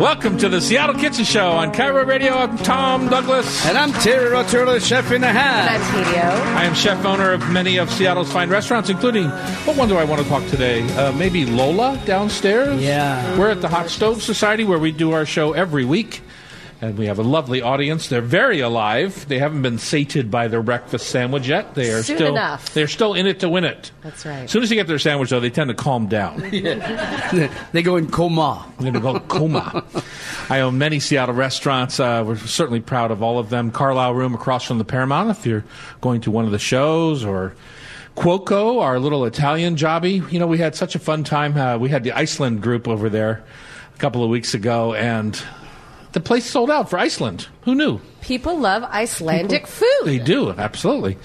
Welcome to the Seattle Kitchen Show on KIRO Radio. I'm Tom Douglas. And I'm Terry Roturlo, chef in the hat. And I'm Tadio. I am chef owner of many of Seattle's fine restaurants, including, what one do I want to talk today? Maybe Lola downstairs? Yeah. We're at the Hot Stove Society where we do our show every week. And we have a lovely audience. They're very alive. They haven't been sated by their breakfast sandwich yet. They are Soon still enough. They're still in it to win it. That's right. As soon as they get their sandwich, though, they tend to calm down. They go in coma. I'm going to go coma. I own many Seattle restaurants. We're certainly proud of all of them. Carlisle Room across from the Paramount, if you're going to one of the shows, or Cuoco, our little Italian jobby. You know, we had such a fun time. We had the Iceland group over there a couple of weeks ago, and the place sold out for Iceland. Who knew? People love Icelandic food. They do, absolutely.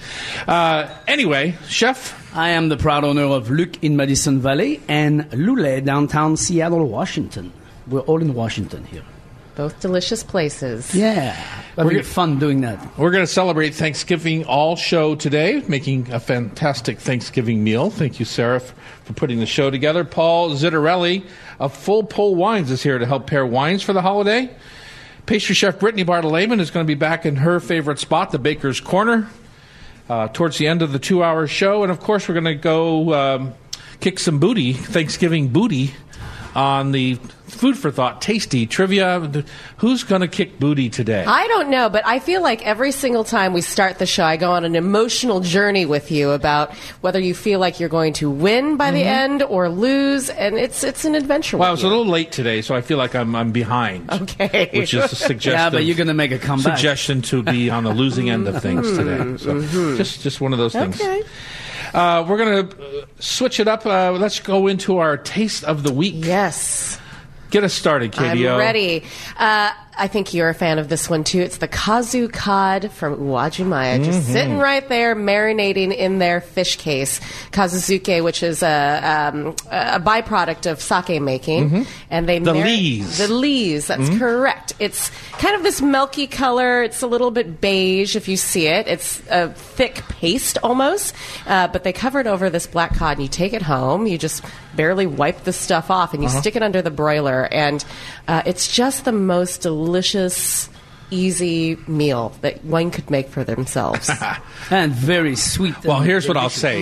Anyway, Chef. I am the proud owner of Luc in Madison Valley and Lule downtown Seattle, Washington. We're all in Washington here. Both delicious places. Yeah. Having fun doing that. We're going to celebrate Thanksgiving all show today, making a fantastic Thanksgiving meal. Thank you, Sarah, for putting the show together. Paul Zittarelli of Full Pull Wines is here to help pair wines for the holiday. Pastry chef Brittany Bartolomeu is going to be back in her favorite spot, the Baker's Corner, towards the end of the 2-hour show. And, of course, we're going to go kick some booty, Thanksgiving booty, on the Food for Thought Tasty Trivia. Who's going to kick booty today? I don't know, but I feel like every single time we start the show, I go on an emotional journey with you about whether you feel like you're going to win by the end or lose, and it's an adventure. Well, I with was you. a little late today, so I feel like I'm behind. Okay. Which is a suggestion. Yeah, but you're going to make a comeback. Suggestion to be on the losing end of things today. So just one of those things. Okay. We're going to switch it up. Let's go into our Taste of the Week. Yes. Get us started, KDO. I'm ready. I think you're a fan of this one, too. It's the Kazu Cod from Uwajimaya. Just sitting right there, marinating in their fish case. Kazuzuke, which is a byproduct of sake making. And they The lees. The lees, that's correct. It's kind of this milky color. It's a little bit beige if you see it. It's a thick paste almost. But they cover it over this black cod, and you take it home. You just barely wipe the stuff off, and you stick it under the broiler. And it's just the most delicious, easy meal that one could make for themselves. And very sweet. Well, here's what I'll say.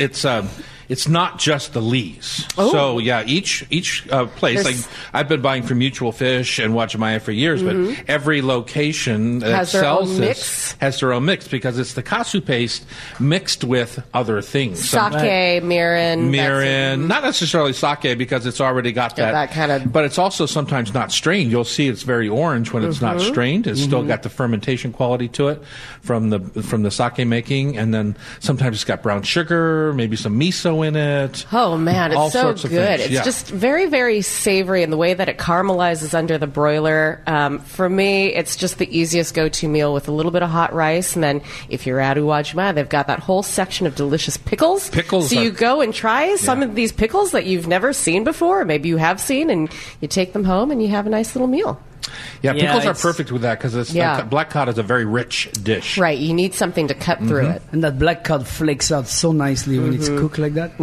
It's not just the lees. Oh. So, yeah, each place, like I've been buying from Mutual Fish and Uwajimaya for years, but every location that Has their sells own this mix? has their own mix because it's the katsu paste mixed with other things. Sake, mirin. Mirin, not necessarily sake because it's already got that kind of- but it's also sometimes not strained. You'll see it's very orange when it's not strained. It's still got the fermentation quality to it from the sake making, and then sometimes it's got brown sugar, maybe some miso in it. Oh, man, All it's so sorts of good. things, It's yeah. just very, very savory in the way that it caramelizes under the broiler. For me, it's just the easiest go-to meal with a little bit of hot rice. And then if you're at Uwajimaya, they've got that whole section of delicious pickles. Pickles So are- you go and try some of these pickles that you've never seen before, or maybe you have seen, and you take them home and you have a nice little meal. Yeah, Yeah, pickles are it's- perfect with that because black cod is a very rich dish. Right, you need something to cut through it. And that black cod flakes out so nicely when it's cooked like that.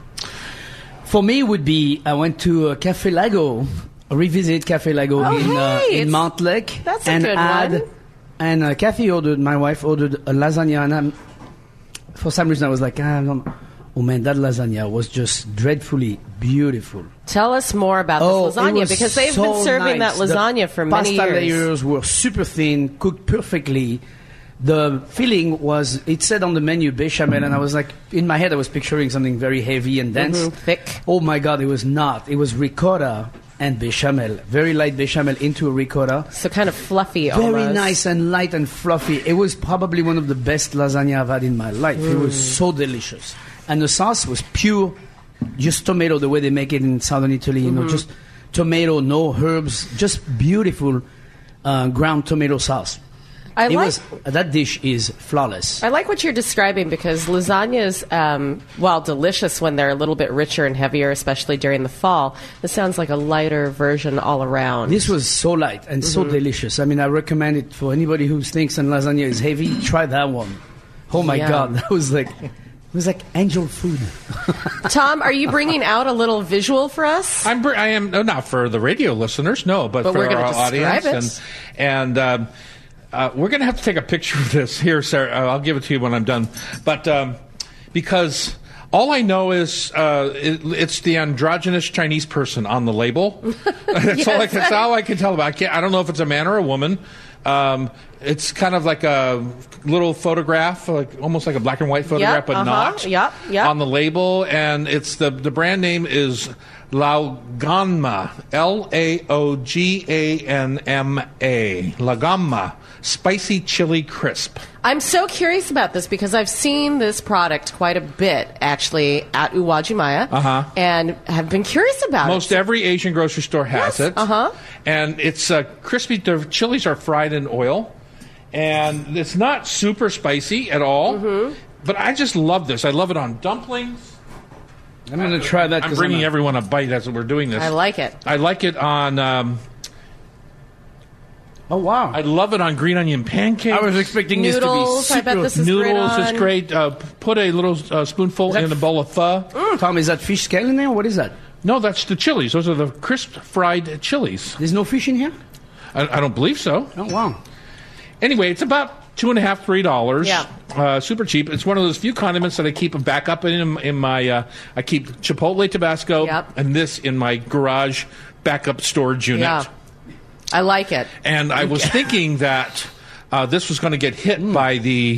For me, would be I went to Café Lago, revisit Café Lago Oh, hey, in it's- Montlake. that's a good one. And Kathy my wife ordered a lasagna, and for some reason I was like, oh man, that lasagna was just dreadfully beautiful. Tell us more about this it lasagna, was because they've so been serving nice. that lasagna for many years. Pasta layers were super thin, cooked perfectly. The filling was, it said on the menu, bechamel, and I was like, in my head I was picturing something very heavy and dense. Thick. Oh my God, it was not. It was ricotta and bechamel. Very light bechamel into a ricotta. So kind of fluffy Very almost. nice and light and fluffy. It was probably one of the best lasagna I've had in my life. It was so delicious. And the sauce was pure, just tomato, the way they make it in southern Italy. You know, just tomato, no herbs, just beautiful ground tomato sauce. That dish is flawless. I like what you're describing, because lasagnas, while delicious when they're a little bit richer and heavier, especially during the fall, this sounds like a lighter version all around. This was so light and so delicious. I mean, I recommend it for anybody who thinks lasagna is heavy. Try that one. Oh my Yum. God, that was like It was like angel food. Tom, are you bringing out a little visual for us? I am not for the radio listeners, no, but for we're gonna our describe audience. it. And we're going to have to take a picture of this here, Sarah. I'll give it to you when I'm done. But because all I know is it's the androgynous Chinese person on the label. That's all I can tell about. I don't know if it's a man or a woman. It's kind of like a little photograph, almost like a black and white photograph, but not on the label. And it's the brand name is Laoganma, Laoganma, Laoganma Spicy Chili Crisp. I'm so curious about this because I've seen this product quite a bit, actually, at Uwajimaya, and have been curious about it. Most every Asian grocery store has it. And it's crispy. The chilies are fried in oil. And it's not super spicy at all. But I just love this. I love it on dumplings. I'm going to try that. I'm bringing everyone a bite as we're doing this. I like it. I like it on... oh, wow. I love it on green onion pancakes. I was expecting noodles, this to be super... I bet this is noodles great on. is great. Put a little spoonful in a bowl of pho. Tom, is that fish scale in there? What is that? No, that's the chilies. Those are the crisp fried chilies. There's no fish in here? I don't believe so. Oh, wow. Anyway, it's about $2.50, $3. Yeah. Super cheap. It's one of those few condiments that I keep a backup in my. I keep Chipotle Tabasco and this in my garage backup storage unit. Yeah. I like it. And I was thinking that this was going to get hit by the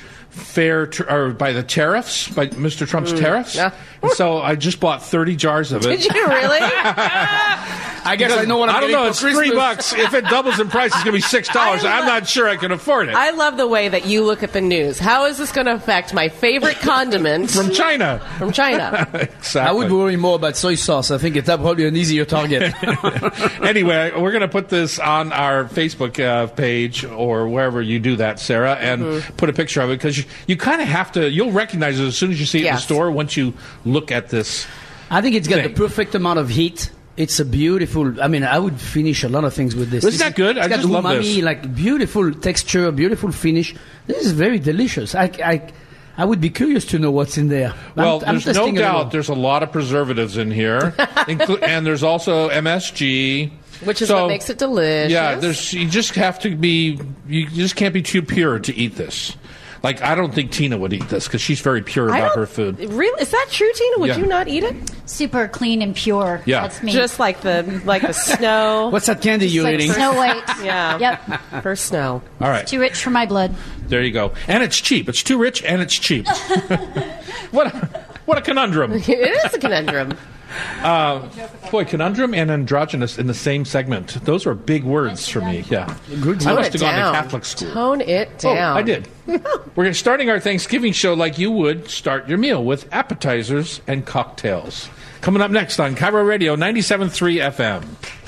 by the tariffs, by Mr. Trump's tariffs. Yeah. And so I just bought 30 jars of it. Did you really? I guess I know what I'm I don't getting know. for It's Christmas. $3. If it doubles in price, it's going to be $6. I'm not sure I can afford it. I love the way that you look at the news. How is this going to affect my favorite condiment From China. From China? Exactly. I would worry more about soy sauce. I think it's probably an easier target. Anyway, we're going to put this on our Facebook page or wherever you do that, Sarah, and put a picture of it because you kind of have to. You'll recognize it as soon as you see it in the store once you look at this. I think it's got thing. the perfect amount of heat. It's a beautiful. I mean, I would finish a lot of things with this. Isn't that good? It's I got just love umami, this. like beautiful texture, beautiful finish. This is very delicious. I would be curious to know what's in there. Well, I'm there's no testing a little. doubt there's a lot of preservatives in here, and there's also MSG. Which is what makes it delicious. Yeah, you just can't be too pure to eat this. Like, I don't think Tina would eat this because she's very pure about her food. Really? Is that true, Tina? Would you not eat it? Super clean and pure. Yeah. That's me. Just like the snow. What's that candy you're like eating? Snow White. Yeah. Yep. For snow. All right. Too rich for my blood. There you go. And it's cheap. It's too rich and it's cheap. What a conundrum. It is a conundrum. Boy, conundrum and androgynous in the same segment. Those are big words for me. Yeah. I must have gone to Catholic school. Tone it down. Oh, I did. We're starting our Thanksgiving show like you would start your meal with appetizers and cocktails. Coming up next on Cairo Radio 97.3 FM.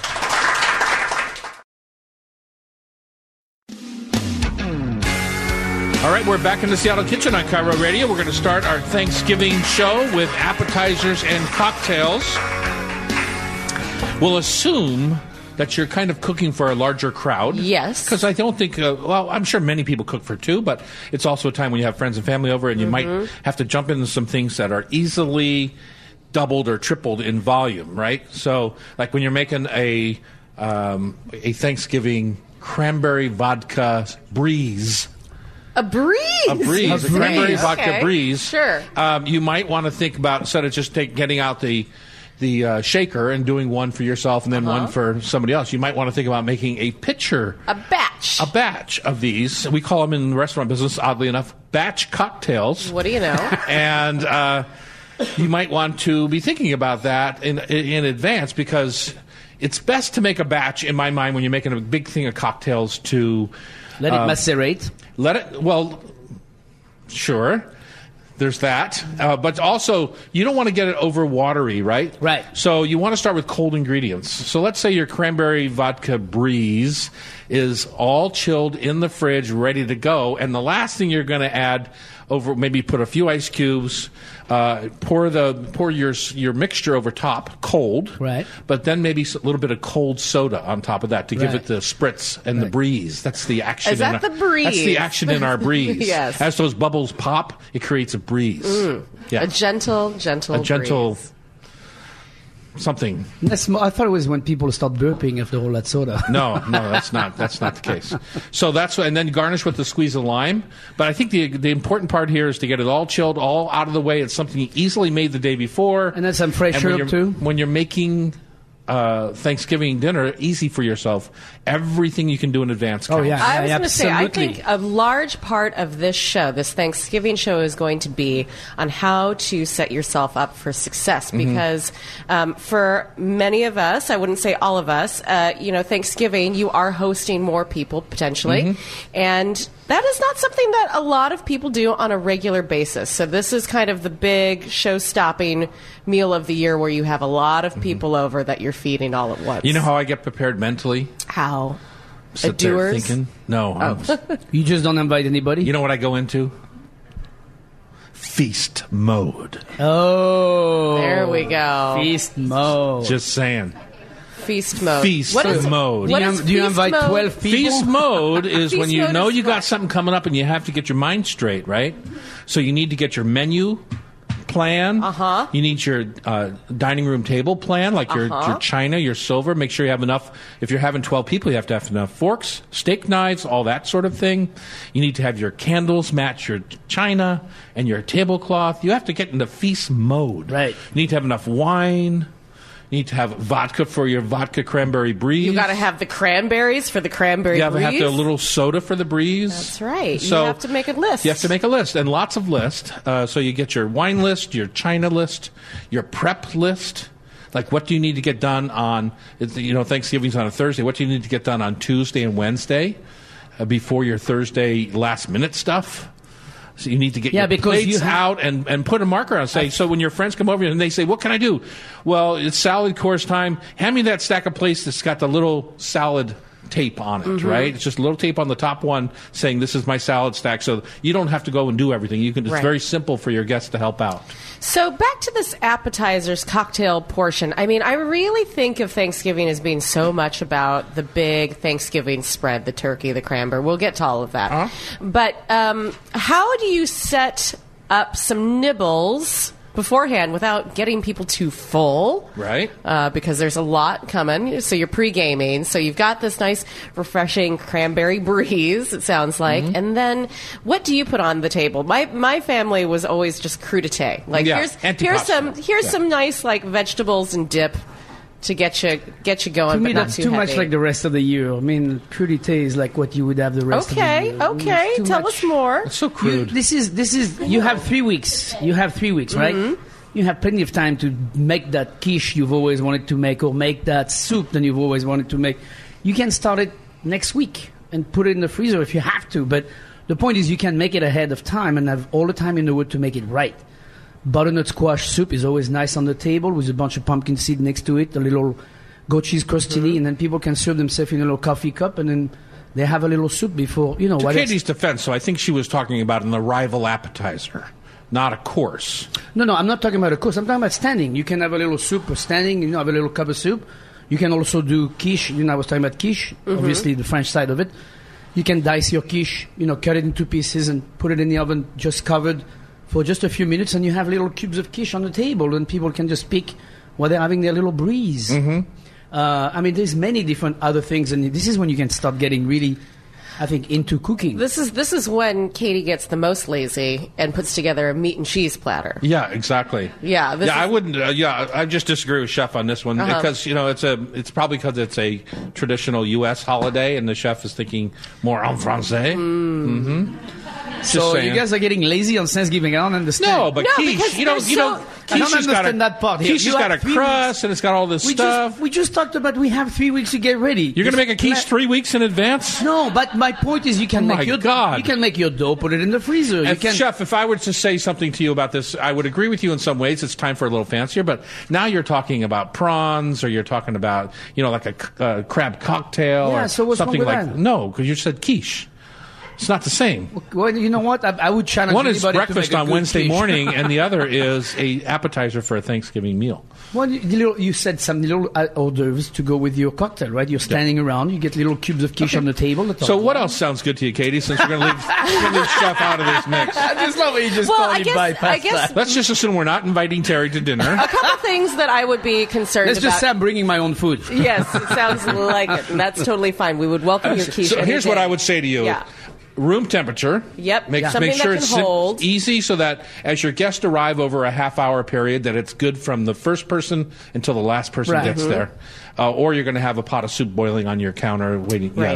All right, we're back in the Seattle kitchen on Cairo Radio. We're going to start our Thanksgiving show with appetizers and cocktails. We'll assume that you're kind of cooking for a larger crowd. Yes. Because I don't think, I'm sure many people cook for two, but it's also a time when you have friends and family over and you might have to jump into some things that are easily doubled or tripled in volume, right? So, like when you're making a Thanksgiving cranberry vodka breeze. A breeze. A cranberry vodka breeze. Sure. You might want to think about, instead of just getting out the shaker and doing one for yourself and then one for somebody else, you might want to think about making a pitcher. A batch of these. We call them in the restaurant business, oddly enough, batch cocktails. What do you know? And you might want to be thinking about that in advance because it's best to make a batch, in my mind, when you're making a big thing of cocktails to... Let it macerate. Sure. There's that. But also, you don't want to get it over watery, right? Right. So you want to start with cold ingredients. So let's say your cranberry vodka breeze is all chilled in the fridge, ready to go. And the last thing you're going to add maybe put a few ice cubes, pour your mixture over top, cold. Right. But then maybe a little bit of cold soda on top of that to give it the spritz and the breeze. That's the action. Is that the breeze? That's the action in our breeze. Yes. As those bubbles pop, it creates a breeze. Yeah. A gentle breeze. Something. I thought it was when people start burping after all that soda. No, that's not the case. So and then garnish with the squeeze of lime. But I think the important part here is to get it all chilled, all out of the way. It's something you easily made the day before. And then some fresh herb too. When you're making Thanksgiving dinner, easy for yourself. Everything you can do in advance counts. Oh, yeah. I was going to say, I Absolutely. think a large part of this show, this Thanksgiving show, is going to be on how to set yourself up for success. Because for many of us, I wouldn't say all of us, Thanksgiving, you are hosting more people potentially. And that is not something that a lot of people do on a regular basis. So this is kind of the big show-stopping meal of the year where you have a lot of people over that you're feeding all at once. You know how I get prepared mentally? How? Sit there Doers? thinking. No. You just don't invite anybody? You know what I go into? Feast mode. Oh. There we go. Feast mode. Just saying. Feast mode. Feast mode. What is Do you feast invite mode? 12 people? Feast mode is Feast when you mode know is you got what? something coming up and you have to get your mind straight, right? So you need to get your menu plan. You need your dining room table plan, like your china, your silver. Make sure you have enough. If you're having 12 people, you have to have enough forks, steak knives, all that sort of thing. You need to have your candles match your china and your tablecloth. You have to get into feast mode. Right. You need to have enough wine. You need to have vodka for your vodka cranberry breeze. You got to have the cranberries for the cranberry You have to breeze. have a little soda for the breeze. That's right. So you have to make a list. You have to make a list, and lots of lists. So you get your wine list, your china list, your prep list. Like, what do you need to get done on, Thanksgiving's on a Thursday. What do you need to get done on Tuesday and Wednesday before your Thursday last-minute stuff? So you need to get your plates out and put a marker on. Say, so when your friends come over and they say, what can I do? Well, it's salad course time. Hand me that stack of plates that's got the little salad tape on it, right? It's just a little tape on the top one saying this is my salad stack. So you don't have to go and do everything. It's very simple for your guests to help out. So back to this appetizers cocktail portion. I mean, I really think of Thanksgiving as being so much about the big Thanksgiving spread, the turkey, the cranberry. We'll get to all of that. But how do you set up some nibbles beforehand without getting people too full? Right. Because there's a lot coming. So you're pre-gaming. So you've got this nice, refreshing cranberry breeze, it sounds like. And then what do you put on the table? My family was always just crudité. Like, here's some nice, like, vegetables and dip to get you going, To me, but not that's too too heavy. much like the rest of the year. I mean, crudité is like what you would have the rest of the year. Okay. It's too Tell much. us more. It's so crude. This is. You have 3 weeks. You have 3 weeks, right? You have plenty of time to make that quiche you've always wanted to make, or make that soup that you've always wanted to make. You can start it next week and put it in the freezer if you have to. But the point is, you can make it ahead of time and have all the time in the world to make it right. Butternut squash soup is always nice on the table with a bunch of pumpkin seed next to it, a little goat cheese crostini, and then people can serve themselves in a little coffee cup, and then they have a little soup before, To Katie's defense, so I think she was talking about an arrival appetizer, not a course. No, I'm not talking about a course. I'm talking about standing. You can have a little soup or standing, have a little cup of soup. You can also do quiche. I was talking about quiche, obviously the French side of it. You can dice your quiche, cut it into pieces and put it in the oven just covered for just a few minutes, and you have little cubes of quiche on the table, and people can just pick while they're having their little breeze. I mean, there's many different other things, and this is when you can start getting really, I think, into cooking. This is when Katie gets the most lazy and puts together a meat and cheese platter. Yeah, exactly. Yeah, I wouldn't. I just disagree with Chef on this one because it's probably because it's a traditional U.S. holiday, and the chef is thinking more en français. So you guys are getting lazy on Thanksgiving. I don't understand. No, but quiche, because I don't understand that part here. Quiche has got a crust and it's got all this stuff. We just talked about we have 3 weeks to get ready. You're going to make a quiche 3 weeks in advance? No, but my point is you can make your God. You can make your dough, put it in the freezer. Chef, if I were to say something to you about this, I would agree with you in some ways. It's time for a little fancier, but now you're talking about prawns, or you're talking about like a crab cocktail, Yeah, or so what's something wrong with like that? No, because you said quiche. It's not the same. Well, you know what? I would challenge One is anybody to breakfast make a on good Wednesday quiche. morning, and the other is a appetizer for a Thanksgiving meal. Well, you said some little hors d'oeuvres to go with your cocktail, right? You're standing around, you get little cubes of quiche on the table. So what else sounds good to you, Katie, since we're going to leave Chef out of this mix? I just love it. You just Well, totally bypass I guess that. Let's just assume we're not inviting Terry to dinner. a couple things that I would be concerned Let's about. just say I'm bringing my own food. Yes, it sounds like it. And that's totally fine. We would welcome your quiche. So any here's day. what I would say to you. Yeah. Room temperature. Yep. Make Something sure that it's can hold. easy so that as your guests arrive over a half-hour period, that it's good from the first person until the last person Right. gets there. Or you're going to have a pot of soup boiling on your counter waiting. Yeah. Right.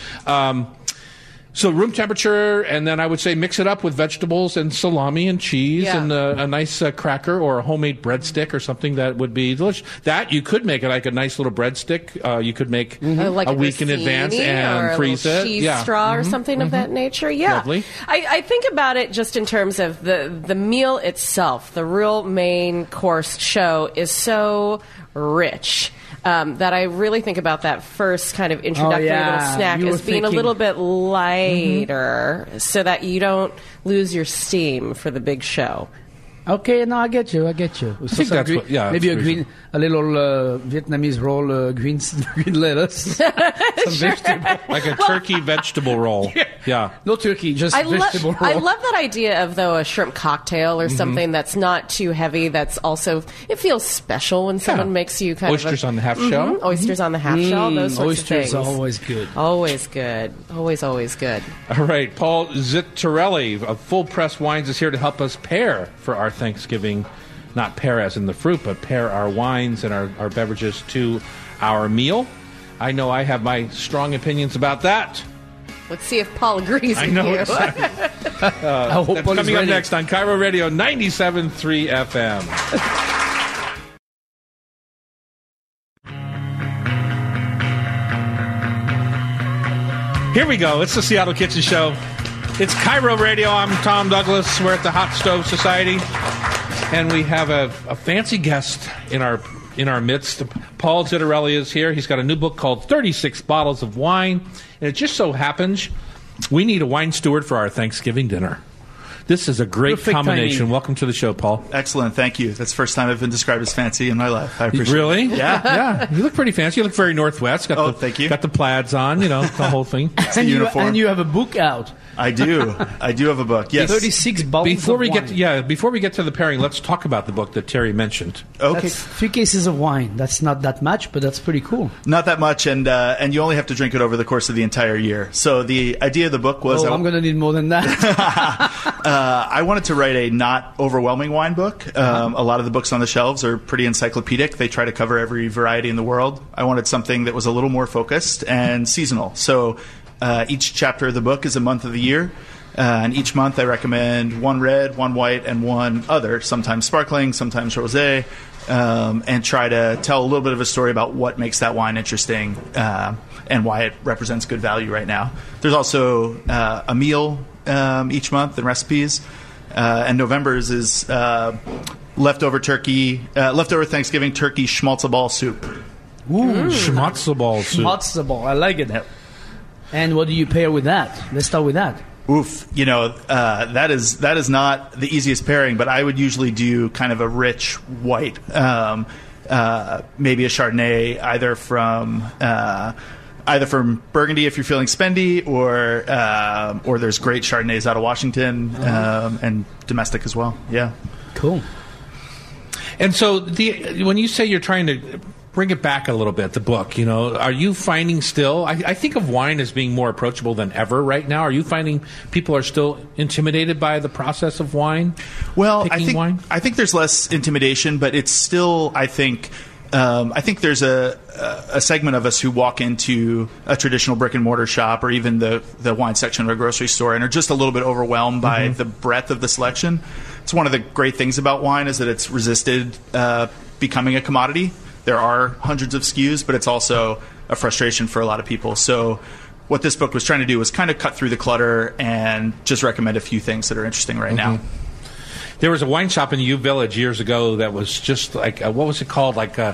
So room temperature, and then I would say mix it up with vegetables and salami and cheese Yeah. and a nice cracker or a homemade breadstick or something that would be delicious. That you could make it like a nice little breadstick. You could make Like a week in grissini advance or and a freeze little it. cheese Yeah. straw or something of that nature. Yeah, Lovely. I think about it just in terms of the meal itself. The real main course show is so rich. That I really think about that first kind of introductory little snack You were as being a thinking- little bit lighter so that you don't lose your steam for the big show. Okay, no, I get you. think that's what- yeah, maybe that's a little Vietnamese roll, green lettuce, some vegetable. Like a turkey vegetable roll. Yeah. No turkey, just vegetable roll. I love that idea of, though, a shrimp cocktail or something that's not too heavy. That's also, it feels special when someone makes you kind Oysters of on the half shell. oysters on the half shell. Those sorts Oysters of things. are always good. Always good. Always good. All right. Paul Zittarelli of Full Press Wines is here to help us pair for our Thanksgiving, not pair as in the fruit, but pair our wines and our beverages to our meal. I know I have my strong opinions about that. Let's see if Paul agrees I with know you. exactly. I hope That's Paul is coming up ready. next on Cairo Radio 97.3 FM. Here we go. It's the Seattle Kitchen Show. It's Cairo Radio. I'm Tom Douglas. We're at the Hot Stove Society, and we have a fancy guest in our midst. Paul Zittarelli is here. He's got a new book called 36 Bottles of Wine, and it just so happens we need a wine steward for our Thanksgiving dinner. This is a great Perfect combination. timing. Welcome to the show, Paul. Excellent, thank you. That's the first time I've been described as fancy in my life. I appreciate Really? it. Yeah. Yeah. You look pretty fancy. You look very Northwest. Got Thank you. Got the plaids on, the whole thing. And uniform. you have a book out. I do. I do have a book. Yes. 36 bottles Before of we wine. before we get to the pairing, let's talk about the book that Terry mentioned. Okay. That's 3 cases of wine. That's not that much, but that's pretty cool. Not that much, and you only have to drink it over the course of the entire year. So the idea of the book was I'm going to need more than that. I wanted to write a not overwhelming wine book. A lot of the books on the shelves are pretty encyclopedic. They try to cover every variety in the world. I wanted something that was a little more focused and seasonal. So each chapter of the book is a month of the year. And each month I recommend one red, one white, and one other, sometimes sparkling, sometimes rosé, and try to tell a little bit of a story about what makes that wine interesting and why it represents good value right now. There's also a meal each month and recipes. And November's is leftover Thanksgiving turkey schmaltzeball soup. Schmatzel ball soup. Matzo ball. I like it. And what do you pair with that? Let's start with that. Oof, that is not the easiest pairing, but I would usually do kind of a rich white, maybe a Chardonnay, either from Burgundy if you're feeling spendy, or there's great Chardonnays out of Washington and domestic as well. Yeah, Cool. And so when you say you're trying to bring it back a little bit, the book, are you finding still, I think of wine as being more approachable than ever right now. Are you finding people are still intimidated by the process of wine? Well, Picking wine? I think there's less intimidation, but it's still, I think there's a segment of us who walk into a traditional brick and mortar shop or even the wine section of a grocery store and are just a little bit overwhelmed by the breadth of the selection. It's one of the great things about wine is that it's resisted becoming a commodity. There are hundreds of SKUs, but it's also a frustration for a lot of people. So what this book was trying to do was kind of cut through the clutter and just recommend a few things that are interesting right now. There was a wine shop in U Village years ago that was just like, what was it called? Like the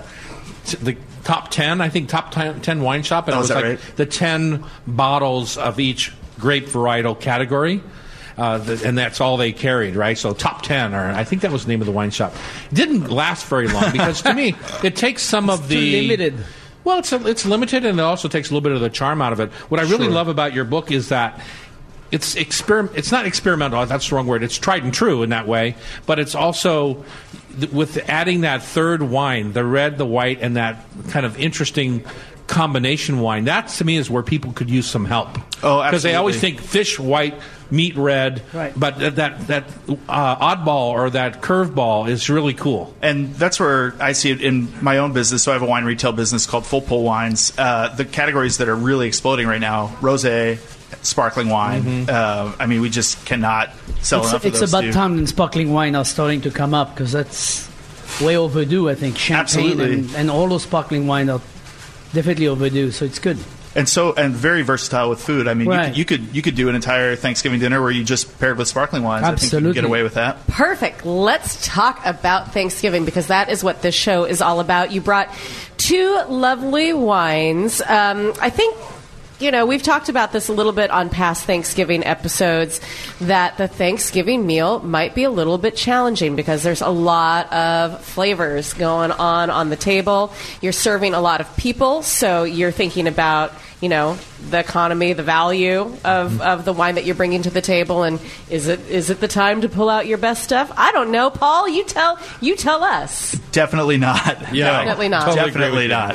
top 10, I think, top 10 wine shop. And it Oh, was is that like right? the 10 bottles of each grape varietal category. And that's all they carried, right? So top 10, or I think that was the name of the wine shop. It didn't last very long because to me, it takes some of the... Too limited. Well, it's limited, and it also takes a little bit of the charm out of it. What I really love about your book is that it's not experimental, that's the wrong word. It's tried and true in that way, but it's also with adding that third wine, the red, the white, and that kind of interesting combination wine. That to me is where people could use some help. Oh, absolutely. Because they always think fish white, meat red, right. But that oddball or that curveball is really cool. And that's where I see it in my own business. So I have a wine retail business called Full Pull Wines. The categories that are really exploding right now: rosé, sparkling wine. I mean, we just cannot sell enough of those. It's about two. time that sparkling wine are starting to come up because that's way overdue. I think champagne and all those sparkling wine are definitely overdue. So it's good. And very versatile with food. I mean, right. you could do an entire Thanksgiving dinner where you just paired with sparkling wines. Absolutely. I think you can get away with that. Perfect. Let's talk about Thanksgiving because that is what this show is all about. You brought two lovely wines. I think, we've talked about this a little bit on past Thanksgiving episodes, that the Thanksgiving meal might be a little bit challenging because there's a lot of flavors going on the table. You're serving a lot of people, so you're thinking about, the economy, the value of the wine that you're bringing to the table, and is it the time to pull out your best stuff? I don't know, Paul. You tell us. Definitely not. Yeah, definitely not. Totally Definitely not.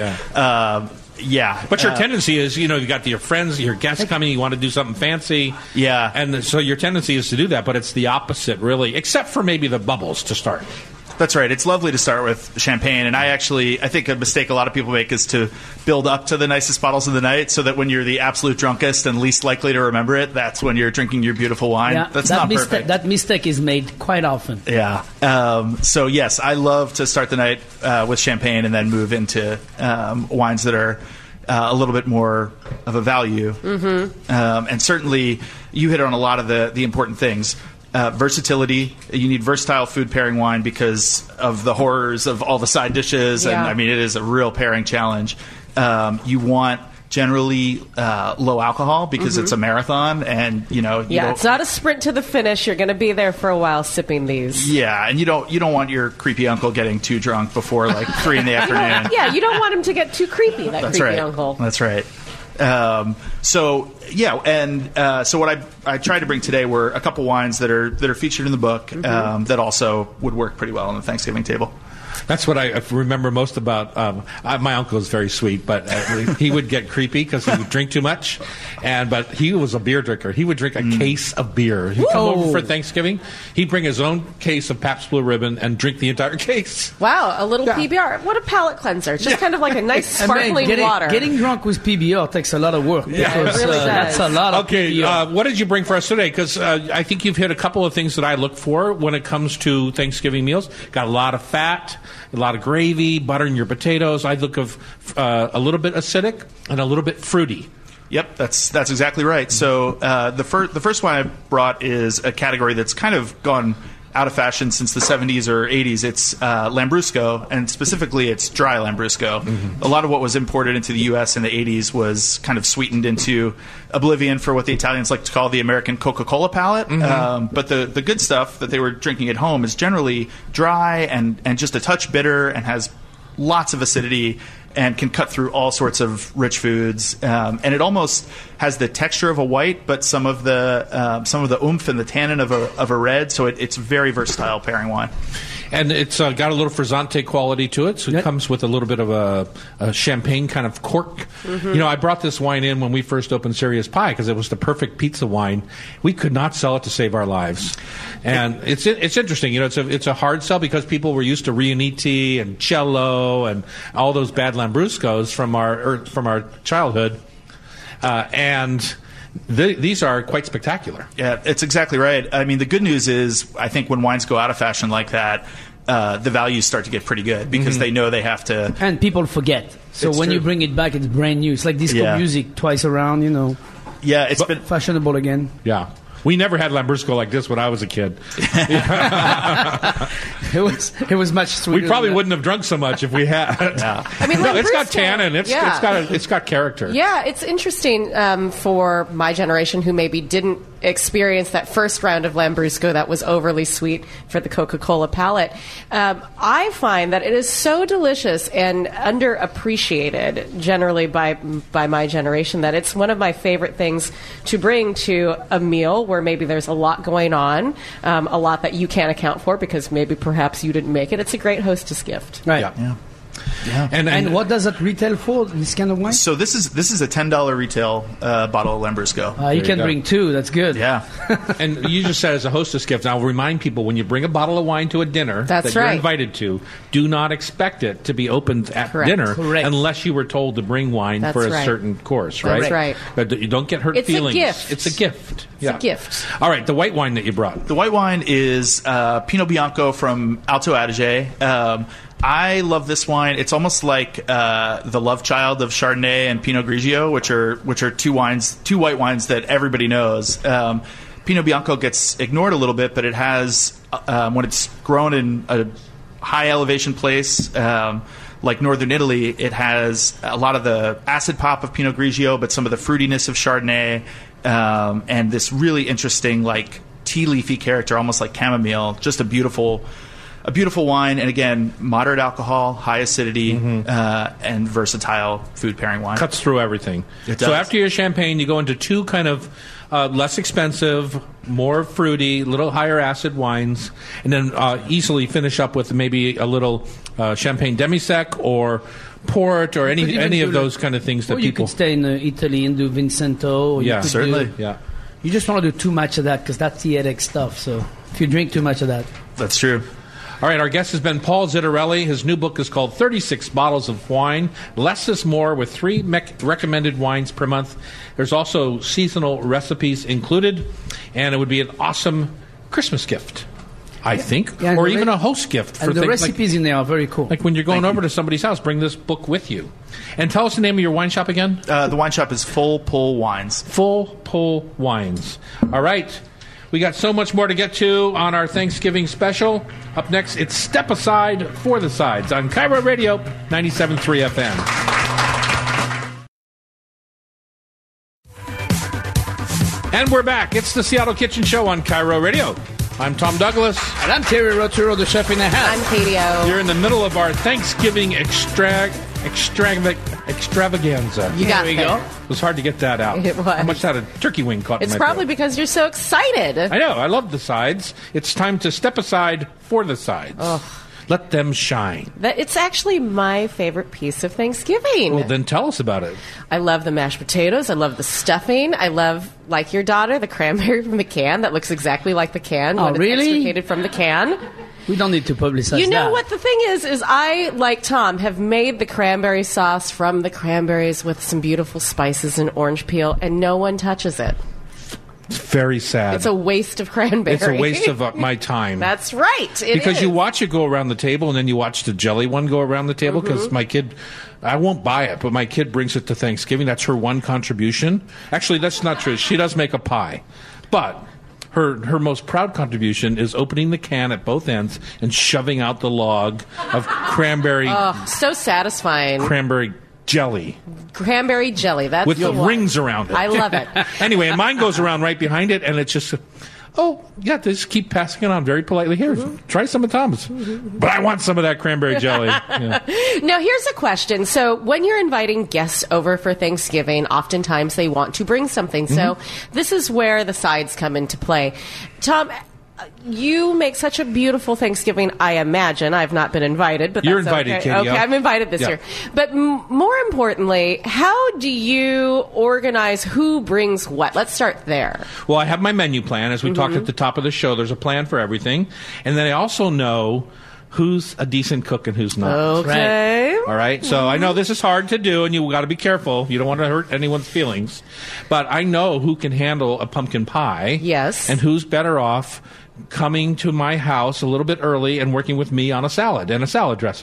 Yeah. But your tendency is, you got your friends, your guests coming, you want to do something fancy. Yeah. And so your tendency is to do that, but it's the opposite, really, except for maybe the bubbles to start. That's right. It's lovely to start with champagne, and I think a mistake a lot of people make is to build up to the nicest bottles of the night so that when you're the absolute drunkest and least likely to remember it, that's when you're drinking your beautiful wine. Yeah, that's not perfect. That mistake is made quite often. Yeah. So, yes, I love to start the night with champagne and then move into wines that are a little bit more of a value. And certainly you hit on a lot of the important things. Versatility. You need versatile food pairing wine because of the horrors of all the side dishes. Yeah. And, I mean, it is a real pairing challenge. You want generally low alcohol because it's a marathon. And, it's not a sprint to the finish. You're going to be there for a while sipping these. Yeah, and you don't want your creepy uncle getting too drunk before, 3 in the afternoon. Yeah, you don't want him to get too creepy, That's creepy right. uncle. That's right. So what I tried to bring today were a couple wines that are featured in the book that also would work pretty well on the Thanksgiving table. That's what I remember most about. My uncle is very sweet, but he would get creepy because he would drink too much. But he was a beer drinker. He would drink a case of beer. He'd come over for Thanksgiving. He'd bring his own case of Pabst Blue Ribbon and drink the entire case. Wow, a little PBR. What a palate cleanser. Just kind of like a nice sparkling water. Getting drunk with PBR takes a lot of work. Yeah, it really does. That's a lot of PBR. What did you bring for us today? Because I think you've hit a couple of things that I look for when it comes to Thanksgiving meals. Got a lot of fat, a lot of gravy, butter in your potatoes. I look of a little bit acidic and a little bit fruity. Yep, that's exactly right. So the first one I brought is a category that's kind of gone out of fashion since the 70s or 80s. It's Lambrusco, and specifically it's dry Lambrusco. A lot of what was imported into the U.S. in the 80s was kind of sweetened into oblivion for what the Italians like to call the American Coca-Cola palate. But the good stuff that they were drinking at home is generally dry and just a touch bitter and has lots of acidity and can cut through all sorts of rich foods. And it almost has the texture of a white, but some of the oomph and the tannin of a red. So it's very versatile pairing wine. And it's got a little frizzante quality to it, so it comes with a little bit of a champagne kind of cork. I brought this wine in when we first opened Serious Pie because it was the perfect pizza wine. We could not sell it to save our lives. And it's interesting. It's a hard sell because people were used to Riunite and Cello and all those bad Lambruscos from our childhood. And these are quite spectacular. Yeah, it's exactly right. I mean, the good news is, I think when wines go out of fashion like that, the values start to get pretty good because they know they have to. And people forget. So It's when true. you bring it back, it's brand new. It's like disco music twice around, Yeah, it's been fashionable again. Yeah. We never had Lambrusco like this when I was a kid. It was much sweeter. We probably than that. wouldn't have drunk so much if we had. I mean, No, it's got Lambrusco- tannin. It's got character. Yeah, it's interesting for my generation who maybe didn't experience that first round of Lambrusco that was overly sweet for the Coca-Cola palate. I find that it is so delicious and underappreciated generally by my generation that it's one of my favorite things to bring to a meal where maybe there's a lot going on, a lot that you can't account for because maybe perhaps you didn't make it. It's a great hostess gift. Right. Yeah. Yeah. And what does it retail for, this kind of wine? So this is a $10 retail bottle of Lambrusco. You can go. bring 2. That's good. Yeah. And you just said as a hostess gift. Now, I'll remind people when you bring a bottle of wine to a dinner That's that you're right. invited to, do not expect it to be opened at Correct. dinner Correct. unless you were told to bring wine That's for a right. certain course, That's right? right. But you don't get hurt It's a feelings. gift. It's a gift. It's a gift. All right, the white wine that you brought. The white wine is Pinot Bianco from Alto Adige. I love this wine. It's almost like the love child of Chardonnay and Pinot Grigio, which are two white wines that everybody knows. Pinot Bianco gets ignored a little bit, but it has when it's grown in a high elevation place like northern Italy, it has a lot of the acid pop of Pinot Grigio, but some of the fruitiness of Chardonnay, and this really interesting like tea leafy character, almost like chamomile. Just a beautiful wine, and again, moderate alcohol, high acidity, and versatile food pairing wine. Cuts through everything. It So does. after your champagne, you go into 2 kind of less expensive, more fruity, little higher acid wines, and then easily finish up with maybe a little champagne demi-sec or port or could even any of do those kind of things that Or you people. could stay in Italy and do Vincento. Or you Yeah, could certainly. do- Yeah. You just want to do too much of that because that's the headache stuff. So if you drink too much of that. That's true. All right, our guest has been Paul Zittarelli. His new book is called 36 Bottles of Wine. Less is more with 3 recommended wines per month. There's also seasonal recipes included, and it would be an awesome Christmas gift, I think, Yeah, or and even the a host gift. For And the things recipes in there are very cool. like when you're going over to somebody's house, bring this book with you. And tell us the name of your wine shop again. The wine shop is Full Pull Wines. Full Pull Wines. All right. We got so much more to get to on our Thanksgiving special. Up next, it's Step Aside for the Sides on Cairo Radio 97.3 FM. And we're back. It's the Seattle Kitchen Show on Cairo Radio. I'm Tom Douglas. And I'm Terry Roturo, the chef in the hat. I'm Katie O. You're in the middle of our Thanksgiving extravaganza. You got There we there. go. It was hard to get that out. It was. How much that a turkey wing caught in It's my probably throat. because you're so excited. I know. I love the sides. It's time to step aside for the sides. Let them shine. It's actually my favorite piece of Thanksgiving. Well, then tell us about it. I love the mashed potatoes. I love the stuffing. I love, like your daughter, the cranberry from the can that looks exactly like the can Oh, when really? it's extricated from the can. We don't need to publicize You know that. what the thing is I, like Tom, have made the cranberry sauce from the cranberries with some beautiful spices and orange peel, and no one touches it. It's very sad. It's a waste of cranberry. It's a waste of my time. That's right. It because is. you watch it go around the table, and then you watch the jelly one go around the table. Because my kid, I won't buy it, but my kid brings it to Thanksgiving. That's her one contribution. Actually, that's not true. She does make a pie, but her most proud contribution is opening the can at both ends and shoving out the log of cranberry So satisfying. cranberry jelly Cranberry jelly. That's with the one. rings around it. I love it. Anyway, and mine goes around right behind it, and it's just, oh, yeah, they just keep passing it on very politely. Here, try some of Tom's. But I want some of that cranberry jelly. Yeah. Now, here's a question. So, when you're inviting guests over for Thanksgiving, oftentimes they want to bring something. So, this is where the sides come into play. Tom, you make such a beautiful Thanksgiving, I imagine. I've not been invited, but You're that's invited, okay. Katie. Okay, I'm invited this Yeah. year. But more importantly, how do you organize who brings what? Let's start there. Well, I have my menu plan. As we talked at the top of the show, there's a plan for everything. And then I also know who's a decent cook and who's not. Okay. All right. So I know this is hard to do, and you got to be careful. You don't want to hurt anyone's feelings. But I know who can handle a pumpkin pie. Yes. And who's better off coming to my house a little bit early and working with me on a salad and a salad dressing.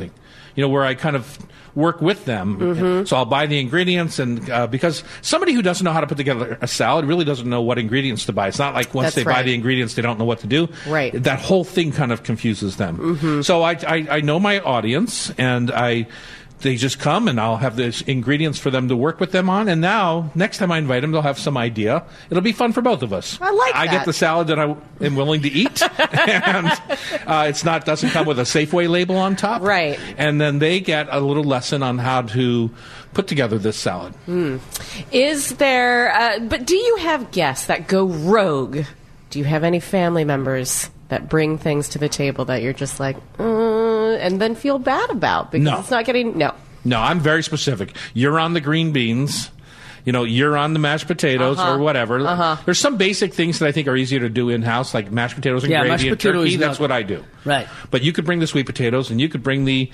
where I kind of work with them. So I'll buy the ingredients, and because somebody who doesn't know how to put together a salad really doesn't know what ingredients to buy. It's not like once That's they buy right. the ingredients, they don't know what to do. Right. That whole thing kind of confuses them. So I know my audience, and they just come, and I'll have the ingredients for them to work with them on. And now, next time I invite them, they'll have some idea. It'll be fun for both of us. I like I that. get the salad that I am willing to eat, and doesn't come with a Safeway label on top. Right. And then they get a little lesson on how to put together this salad. Is there, but do you have guests that go rogue? Do you have any family members that bring things to the table that you're just like, and then feel bad about because No. it's not getting, no. No, I'm very specific. You're on the green beans. You're on the mashed potatoes or whatever. There's some basic things that I think are easier to do in-house, like mashed potatoes and Yeah, mashed gravy and potato turkey. is That's not- what I do. Right. But you could bring the sweet potatoes, and you could bring the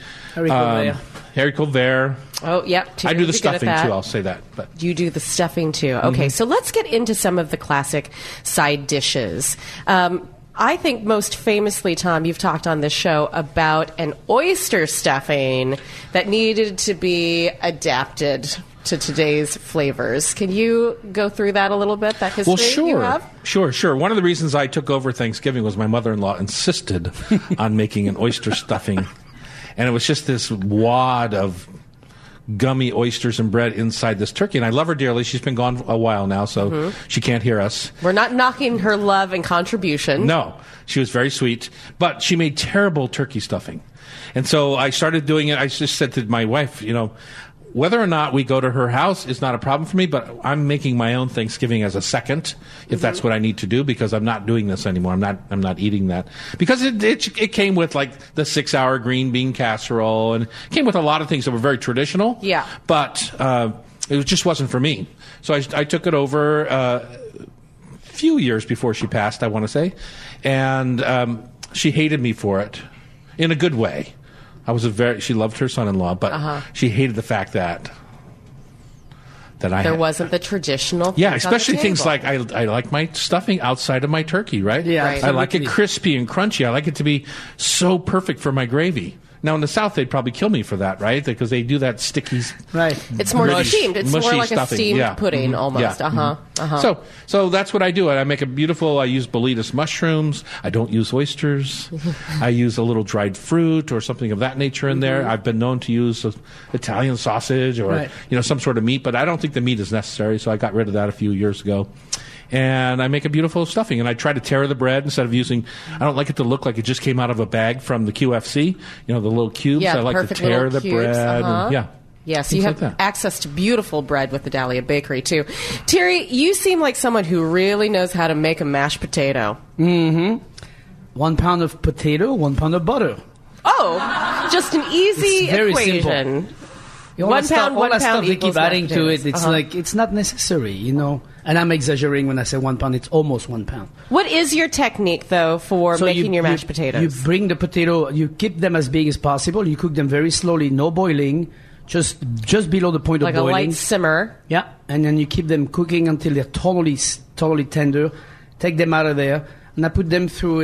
haricot vert. Oh, yep. I do the Terry's good at stuffing, that. too. I'll say that. But You do the stuffing too. Okay, so let's get into some of the classic side dishes. I think most famously, Tom, you've talked on this show about an oyster stuffing that needed to be adapted to today's flavors. Can you go through that a little bit, that history Well, sure. you have? Sure. One of the reasons I took over Thanksgiving was my mother-in-law insisted on making an oyster stuffing. And it was just this wad of gummy oysters and bread inside this turkey. And I love her dearly. She's been gone a while now, so she can't hear us. We're not knocking her love and contribution. No, she was very sweet. But she made terrible turkey stuffing. And so I started doing it. I just said to my wife, whether or not we go to her house is not a problem for me, but I'm making my own Thanksgiving as a second, if that's what I need to do, because I'm not doing this anymore. I'm not eating that. Because it came with like the 6-hour green bean casserole, and it came with a lot of things that were very traditional. Yeah. But it just wasn't for me. So I took it over a few years before she passed, I want to say. And she hated me for it in a good way. She loved her son-in-law, but she hated the fact that There wasn't the traditional things Yeah, on the especially things table. like I like my stuffing outside of my turkey, right? Yeah, Right. I like it absolutely. crispy and crunchy. I like it to be so perfect for my gravy. Now, in the South, they'd probably kill me for that, right? Because they do that sticky... Right. It's more mushy- steamed. It's more mushy like stuffing. a steamed Yeah. pudding Mhm. almost. Yeah. So that's what I do. I make a beautiful... I use Bolitas mushrooms. I don't use oysters. I use a little dried fruit or something of that nature in there. I've been known to use Italian sausage or Right. some sort of meat, but I don't think the meat is necessary, so I got rid of that a few years ago. And I make a beautiful stuffing, and I try to tear the bread instead of using... I don't like it to look like it just came out of a bag from the QFC, the little cubes. Yeah, I like to perfect tear little the cubes, bread. And, yeah. Yeah, so Things you like have that. access to beautiful bread with the Dahlia Bakery, too. Terry, you seem like someone who really knows how to make a mashed potato. 1 pound of potato, 1 pound of butter. Oh, just an easy It's very equation. All One that stuff- pound, all one that pound stuff they equals keep adding mashed to it. potatoes. It's like it's not necessary, And I'm exaggerating when I say 1 pound. It's almost 1 pound. What is your technique, though, for So making your mashed potatoes? You bring the potato. You keep them as big as possible. You cook them very slowly, no boiling, just below the point like of a boiling. light simmer. Yeah, and then you keep them cooking until they're totally tender. Take them out of there, and I put them through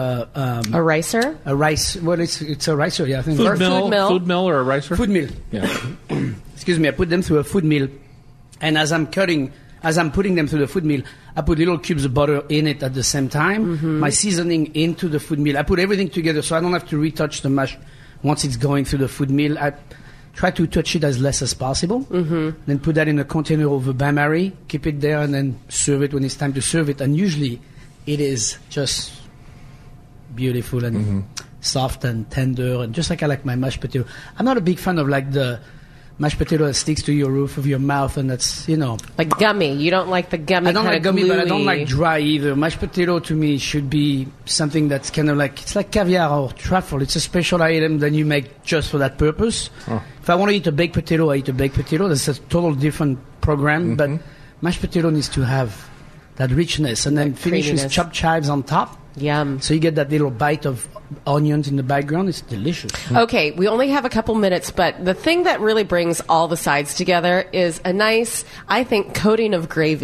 A ricer? a rice. Well, it's a ricer. Yeah, I think. Food mill. Food mill or a ricer? Food mill. Yeah. Excuse me. I put them through a food mill, and as I'm putting them through the food mill, I put little cubes of butter in it at the same time. My seasoning into the food mill. I put everything together, so I don't have to retouch the mash once it's going through the food mill. I try to touch it as less as possible. Then put that in a container over bain-marie, keep it there, and then serve it when it's time to serve it. And usually, it is just beautiful and soft and tender, and just like I like my mashed potato. I'm not a big fan of like the mashed potato that sticks to your roof of your mouth, and that's Like gummy. You don't like the gummy I don't kind like of gummy, but I don't gluey- like dry either. Mashed potato to me should be something that's kind of like, it's like caviar or truffle. It's a special item that you make just for that purpose. If I want to eat a baked potato, I eat a baked potato. That's a total different program, but mashed potato needs to have that richness, and then finish with creaminess. chopped chives on top. Yum. So you get that little bite of onions in the background. It's delicious. Okay, we only have a couple minutes, but the thing that really brings all the sides together is a nice, I think, coating of gravy.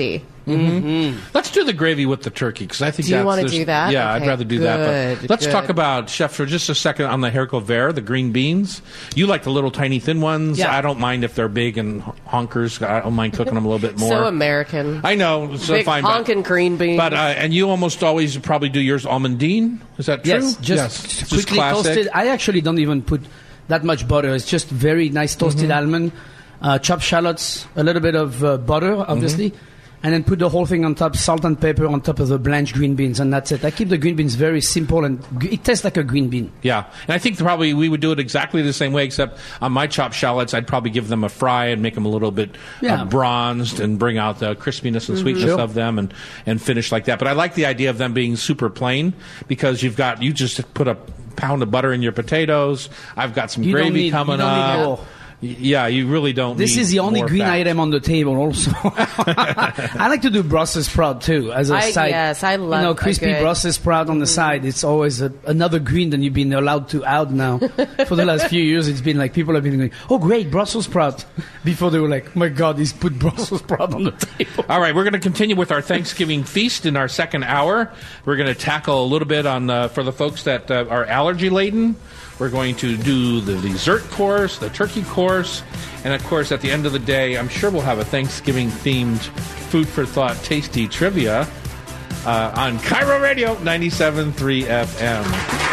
Let's do the gravy with the turkey because I think Do you that's... wanna there's- do that? Yeah, Okay, I'd rather do that. But good, let's good. talk about, Chef, for just a second on the haricot vert, the green beans. You like the little tiny thin ones. Yeah. I don't mind if they're big and honkers. I don't mind cooking them a little bit more. So American. I know. So Big fine. honkin' green beans. But and you almost always probably do yours almondine. Is that true? Yes, just quickly classic. toasted. I actually don't even put that much butter. It's just very nice toasted almond, chopped shallots, a little bit of butter, obviously, and then put the whole thing on top, salt and pepper on top of the blanched green beans, and that's it. I keep the green beans very simple, and it tastes like a green bean. Yeah, and I think probably we would do it exactly the same way, except on my chopped shallots, I'd probably give them a fry and make them a little bit Yeah. bronzed and bring out the crispiness and sweetness Sure. of them and finish like that. But I like the idea of them being super plain because you just put a pound of butter in your potatoes. I've got some You don't gravy need- coming you don't need up. more. Yeah, you really don't. This need is the only more green fat. item on the table. Also, I like to do Brussels sprout too as a side. Yes, I love a crispy good- Brussels sprout on the side. It's always another green than you've been allowed to out now. For the last few years, it's been like people have been going, "Oh, great, Brussels sprout!" Before they were like, "Oh my God, he's put Brussels sprout on the table." All right, we're going to continue with our Thanksgiving feast in our second hour. We're going to tackle a little bit on for the folks that are allergy laden. We're going to do the dessert course, the turkey course, and of course, at the end of the day, I'm sure we'll have a Thanksgiving-themed food for thought tasty trivia on Cairo Radio 97.3 FM.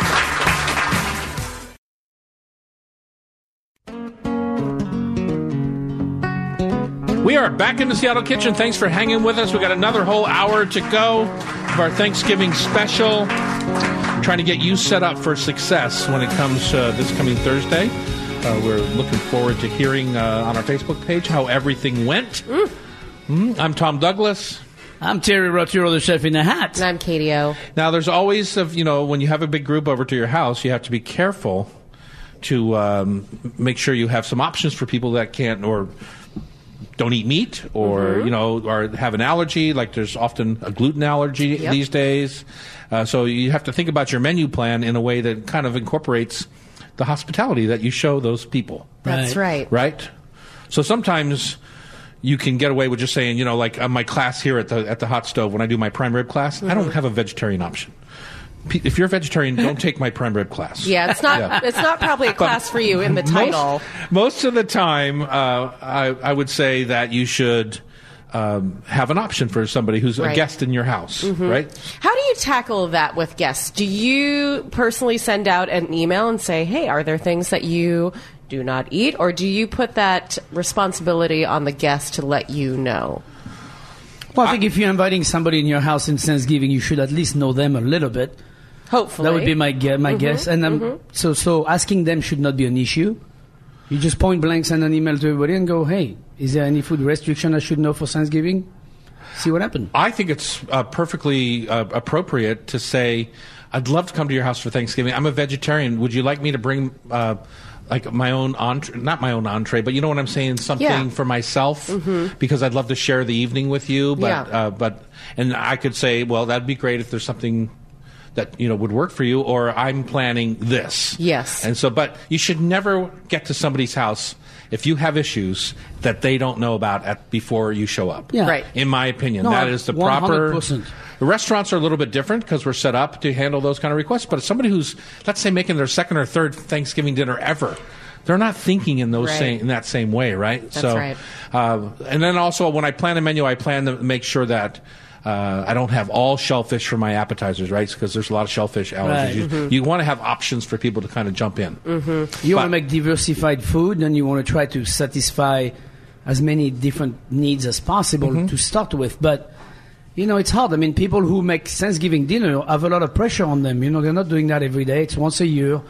We are back in the Seattle kitchen. Thanks for hanging with us. We got another whole hour to go of our Thanksgiving special. Trying to get you set up for success when it comes this coming Thursday. We're looking forward to hearing on our Facebook page how everything went. I'm Tom Douglas. I'm Terry Roturo, the chef in the hat. And I'm Katie O. Now, there's always, when you have a big group over to your house, you have to be careful to make sure you have some options for people that can't or don't eat meat or, or have an allergy. Like there's often a gluten allergy these days. So you have to think about your menu plan in a way that kind of incorporates the hospitality that you show those people. That's right. Right? So sometimes you can get away with just saying, like on my class here at the hot stove, when I do my prime rib class, I don't have a vegetarian option. If you're a vegetarian, don't take my prime rib class. Yeah, it's not. Yeah. It's not probably a class for you in the title. Most of the time, I would say that you should have an option for somebody who's a Right. guest in your house, right? How do you tackle that with guests? Do you personally send out an email and say, "Hey, are there things that you do not eat," or do you put that responsibility on the guest to let you know? Well, I think if you're inviting somebody in your house in Thanksgiving, you should at least know them a little bit. Hopefully, That would be my guess. And so asking them should not be an issue. You just point blank send an email to everybody and go, "Hey, is there any food restriction I should know for Thanksgiving?" See what happened. I think it's perfectly appropriate to say, I'd love to come to your house for Thanksgiving. I'm a vegetarian. Would you like me to bring like my own entree, not my own entree, but you know what I'm saying, something Yeah. for myself because I'd love to share the evening with you. But Yeah. And I could say, well, that'd be great if there's something that would work for you, or I'm planning this. Yes. And so, but you should never get to somebody's house if you have issues that they don't know about before you show up. Yeah. Right. In my opinion, No, that is the proper. 100%. The restaurants are a little bit different because we're set up to handle those kind of requests. But if somebody who's, let's say, making their second or third Thanksgiving dinner ever, they're not thinking in Right. in that same way, right? That's right. And then also when I plan a menu, I plan to make sure that I don't have all shellfish for my appetizers, right? Because there's a lot of shellfish allergies. Right. You want to have options for people to kind of jump in. You want But- to make diversified food, and you want to try to satisfy as many different needs as possible to start with. But it's hard. I mean, people who make Thanksgiving dinner have a lot of pressure on them. They're not doing that every day. It's once a year.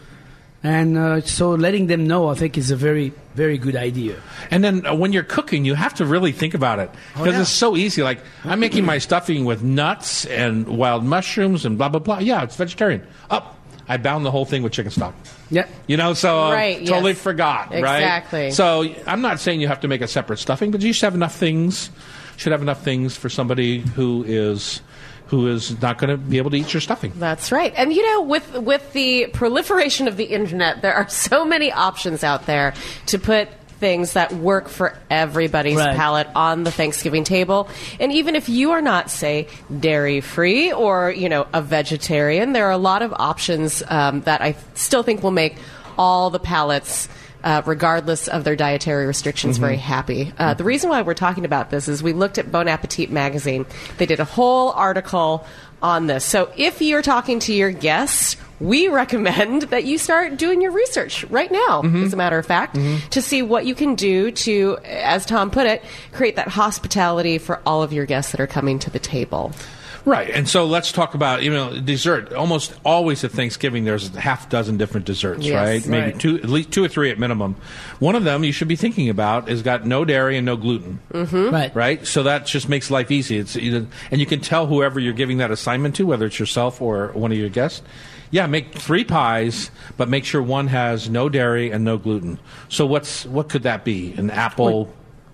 And so letting them know, I think, is a very, very good idea. And then when you're cooking, you have to really think about it because yeah. it's so easy. Like I'm making my stuffing with nuts and wild mushrooms and blah blah blah. Yeah, it's vegetarian. I bound the whole thing with chicken stock. Yeah. So Right, totally yes. forgot. Exactly. Right. So I'm not saying you have to make a separate stuffing, but you should have enough things. Should have enough things for somebody who is not going to be able to eat your stuffing. That's right. And with the proliferation of the internet, there are so many options out there to put things that work for everybody's Right. palate on the Thanksgiving table. And even if you are not, say, dairy-free or, a vegetarian, there are a lot of options that I still think will make all the palates, regardless of their dietary restrictions, very happy. The reason why we're talking about this is we looked at Bon Appetit magazine. They did a whole article on this. So if you're talking to your guests, we recommend that you start doing your research right now, as a matter of fact, to see what you can do to, as Tom put it, create that hospitality for all of your guests that are coming to the table. Right, and so let's talk about dessert. Almost always at Thanksgiving, there's a half dozen different desserts, Yes. right? Maybe Right. at least 2 or 3 at minimum. One of them you should be thinking about is got no dairy and no gluten, Right. right? So that just makes life easy. And you can tell whoever you're giving that assignment to, whether it's yourself or one of your guests. Yeah, make 3 pies, but make sure one has no dairy and no gluten. So what could that be? An apple.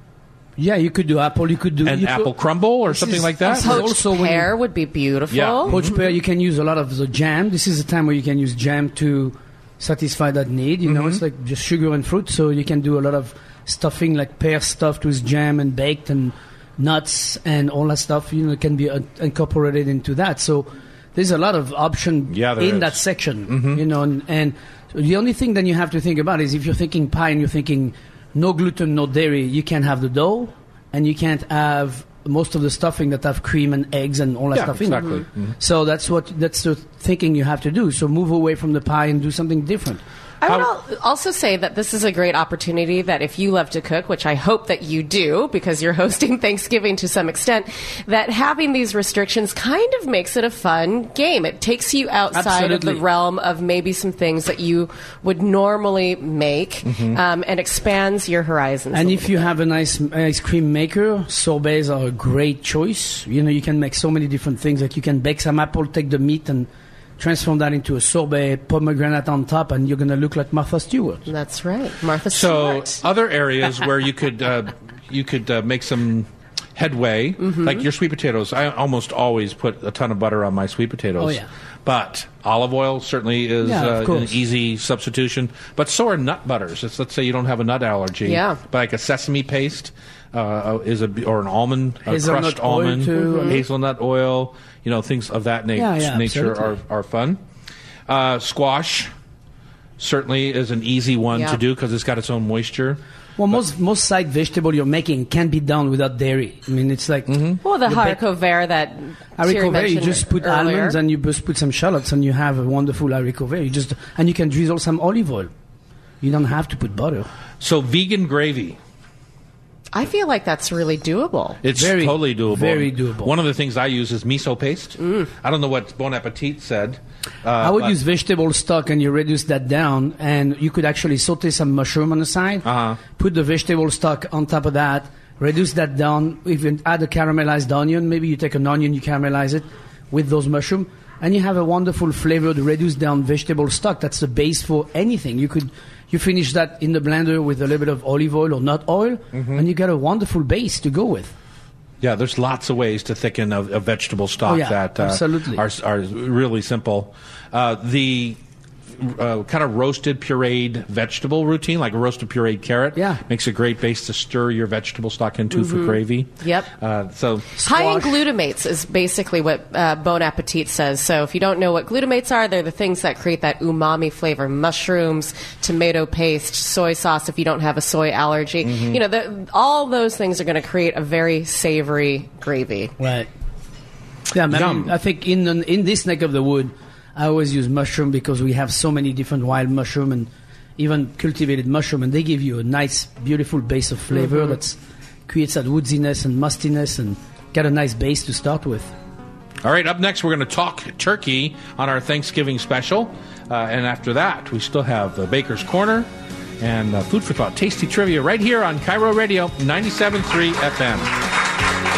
Yeah, you could do apple. You could do An apple crumble or This something is like that? also- Poached when you- pear would be beautiful. Yeah. Poached pear, you can use a lot of the jam. This is the time where you can use jam to satisfy that need. It's like just sugar and fruit, so you can do a lot of stuffing, like pear stuffed with jam and baked and nuts and all that stuff. Can be incorporated into that. So there's a lot of option Yeah, there in is. that section. And the only thing that you have to think about is if you're thinking pie and you're thinking no gluten, no dairy, you can't have the dough, and you can't have most of the stuffing that have cream and eggs and all that Yeah, stuff in it. exactly. So that's the thinking you have to do. So move away from the pie and do something different. I would also say that this is a great opportunity that if you love to cook, which I hope that you do because you're hosting Thanksgiving to some extent, that having these restrictions kind of makes it a fun game. It takes you outside of the Absolutely. realm of maybe some things that you would normally make and expands your horizons. And a if little you bit. have a nice ice cream maker, sorbets are a great choice. You can make so many different things. Like you can bake some apple, take the meat and transform that into a sorbet, pomegranate on top, and you're going to look like Martha Stewart. That's right. Martha So Stewart. other areas where you could make some headway, like your sweet potatoes. I almost always put a ton of butter on my sweet potatoes. Oh, yeah. But olive oil certainly is Yeah, of an course. easy substitution. But so are nut butters. Let's say you don't have a nut allergy. Yeah. But like a sesame paste or an almond, a Hazelnut crushed oil almond, too. hazelnut oil. Things of that nature absolutely. are fun. Squash certainly is an easy one Yeah. to do because it's got its own moisture. Well, most side vegetable you're making can be done without dairy. I mean, it's like Well, the you bake- haricot vert that haricot Thierry vert, you mentioned just put earlier. almonds and you just put some shallots and you have a wonderful haricot vert. And you can drizzle some olive oil. You don't have to put butter. So vegan gravy. I feel like that's really doable. It's Very, totally doable. very doable. One of the things I use is miso paste. I don't know what Bon Appetit said. I would but- use vegetable stock and you reduce that down and you could actually saute some mushroom on the side, put the vegetable stock on top of that, reduce that down, even add a caramelized onion. Maybe you take an onion, you caramelize it with those mushrooms, and you have a wonderful flavored reduced down vegetable stock. That's the base for anything. You finish that in the blender with a little bit of olive oil or nut oil, and you got a wonderful base to go with. Yeah, there's lots of ways to thicken a vegetable stock Oh, yeah, that absolutely. are really simple. The kind of roasted pureed vegetable routine, like a roasted pureed carrot, Yeah. makes a great base to stir your vegetable stock into for gravy. Yep. So High in Squash. glutamates is basically what Bon Appetit says. So if you don't know what glutamates are, they're the things that create that umami flavor. Mushrooms, tomato paste, soy sauce if you don't have a soy allergy. All those things are going to create a very savory gravy. Right. Yeah, Yum. I think in this neck of the wood, I always use mushroom because we have so many different wild mushroom and even cultivated mushroom, and they give you a nice, beautiful base of flavor that creates that woodiness and mustiness and got a nice base to start with. all right, up next, we're going to talk turkey on our Thanksgiving special. And after that, we still have the Baker's Corner and Food for Thought, Tasty Trivia right here on Cairo Radio 97.3 FM.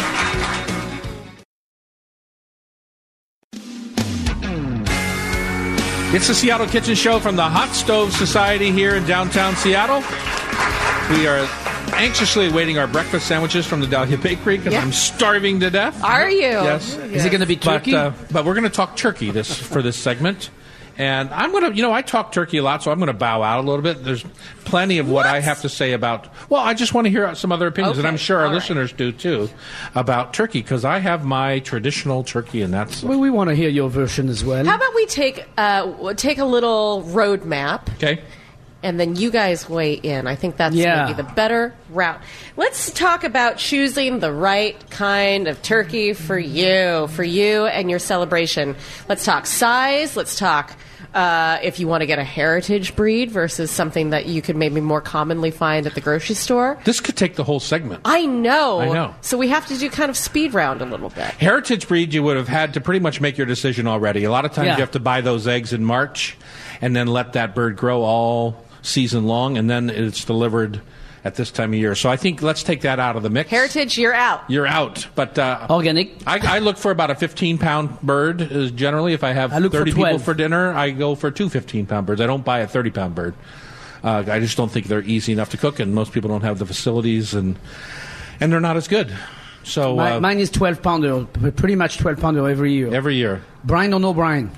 It's the Seattle Kitchen Show from the Hot Stove Society here in downtown Seattle. We are anxiously awaiting our breakfast sandwiches from the Dahlia Bakery because Yeah. I'm starving to death. Are you? Yes. Is it going to be turkey? But we're going to talk turkey for this segment. And I'm going to, I talk turkey a lot, so I'm going to bow out a little bit. There's plenty of what I have to say about, I just want to hear some other opinions, and I'm sure our listeners do too, about turkey, because I have my traditional turkey, and that's... Well, we want to hear your version as well. How about we take a little road map? Okay. And then you guys weigh in. I think that's maybe the better route. Let's talk about choosing the right kind of turkey for you and your celebration. Let's talk size. Let's talk if you want to get a heritage breed versus something that you could maybe more commonly find at the grocery store. This could take the whole segment. I know. I So we have to do kind of speed round a little bit. Heritage breed, you would have had to pretty much make your decision already. A lot of times you have to buy those eggs in March and then let that bird grow all season long, and then it's delivered at this time of year. So I think let's take that out of the mix. Heritage, you're out. You're out. But organic. I look for about a 15-pound bird. Generally, if I have 30 people for dinner, I go for 2 15-pound birds. I don't buy a 30-pound bird. I just don't think they're easy enough to cook, and most people don't have the facilities, and they're not as good. So mine is 12-pounder, pretty much 12-pounder every year. Every year. Brine or no brine?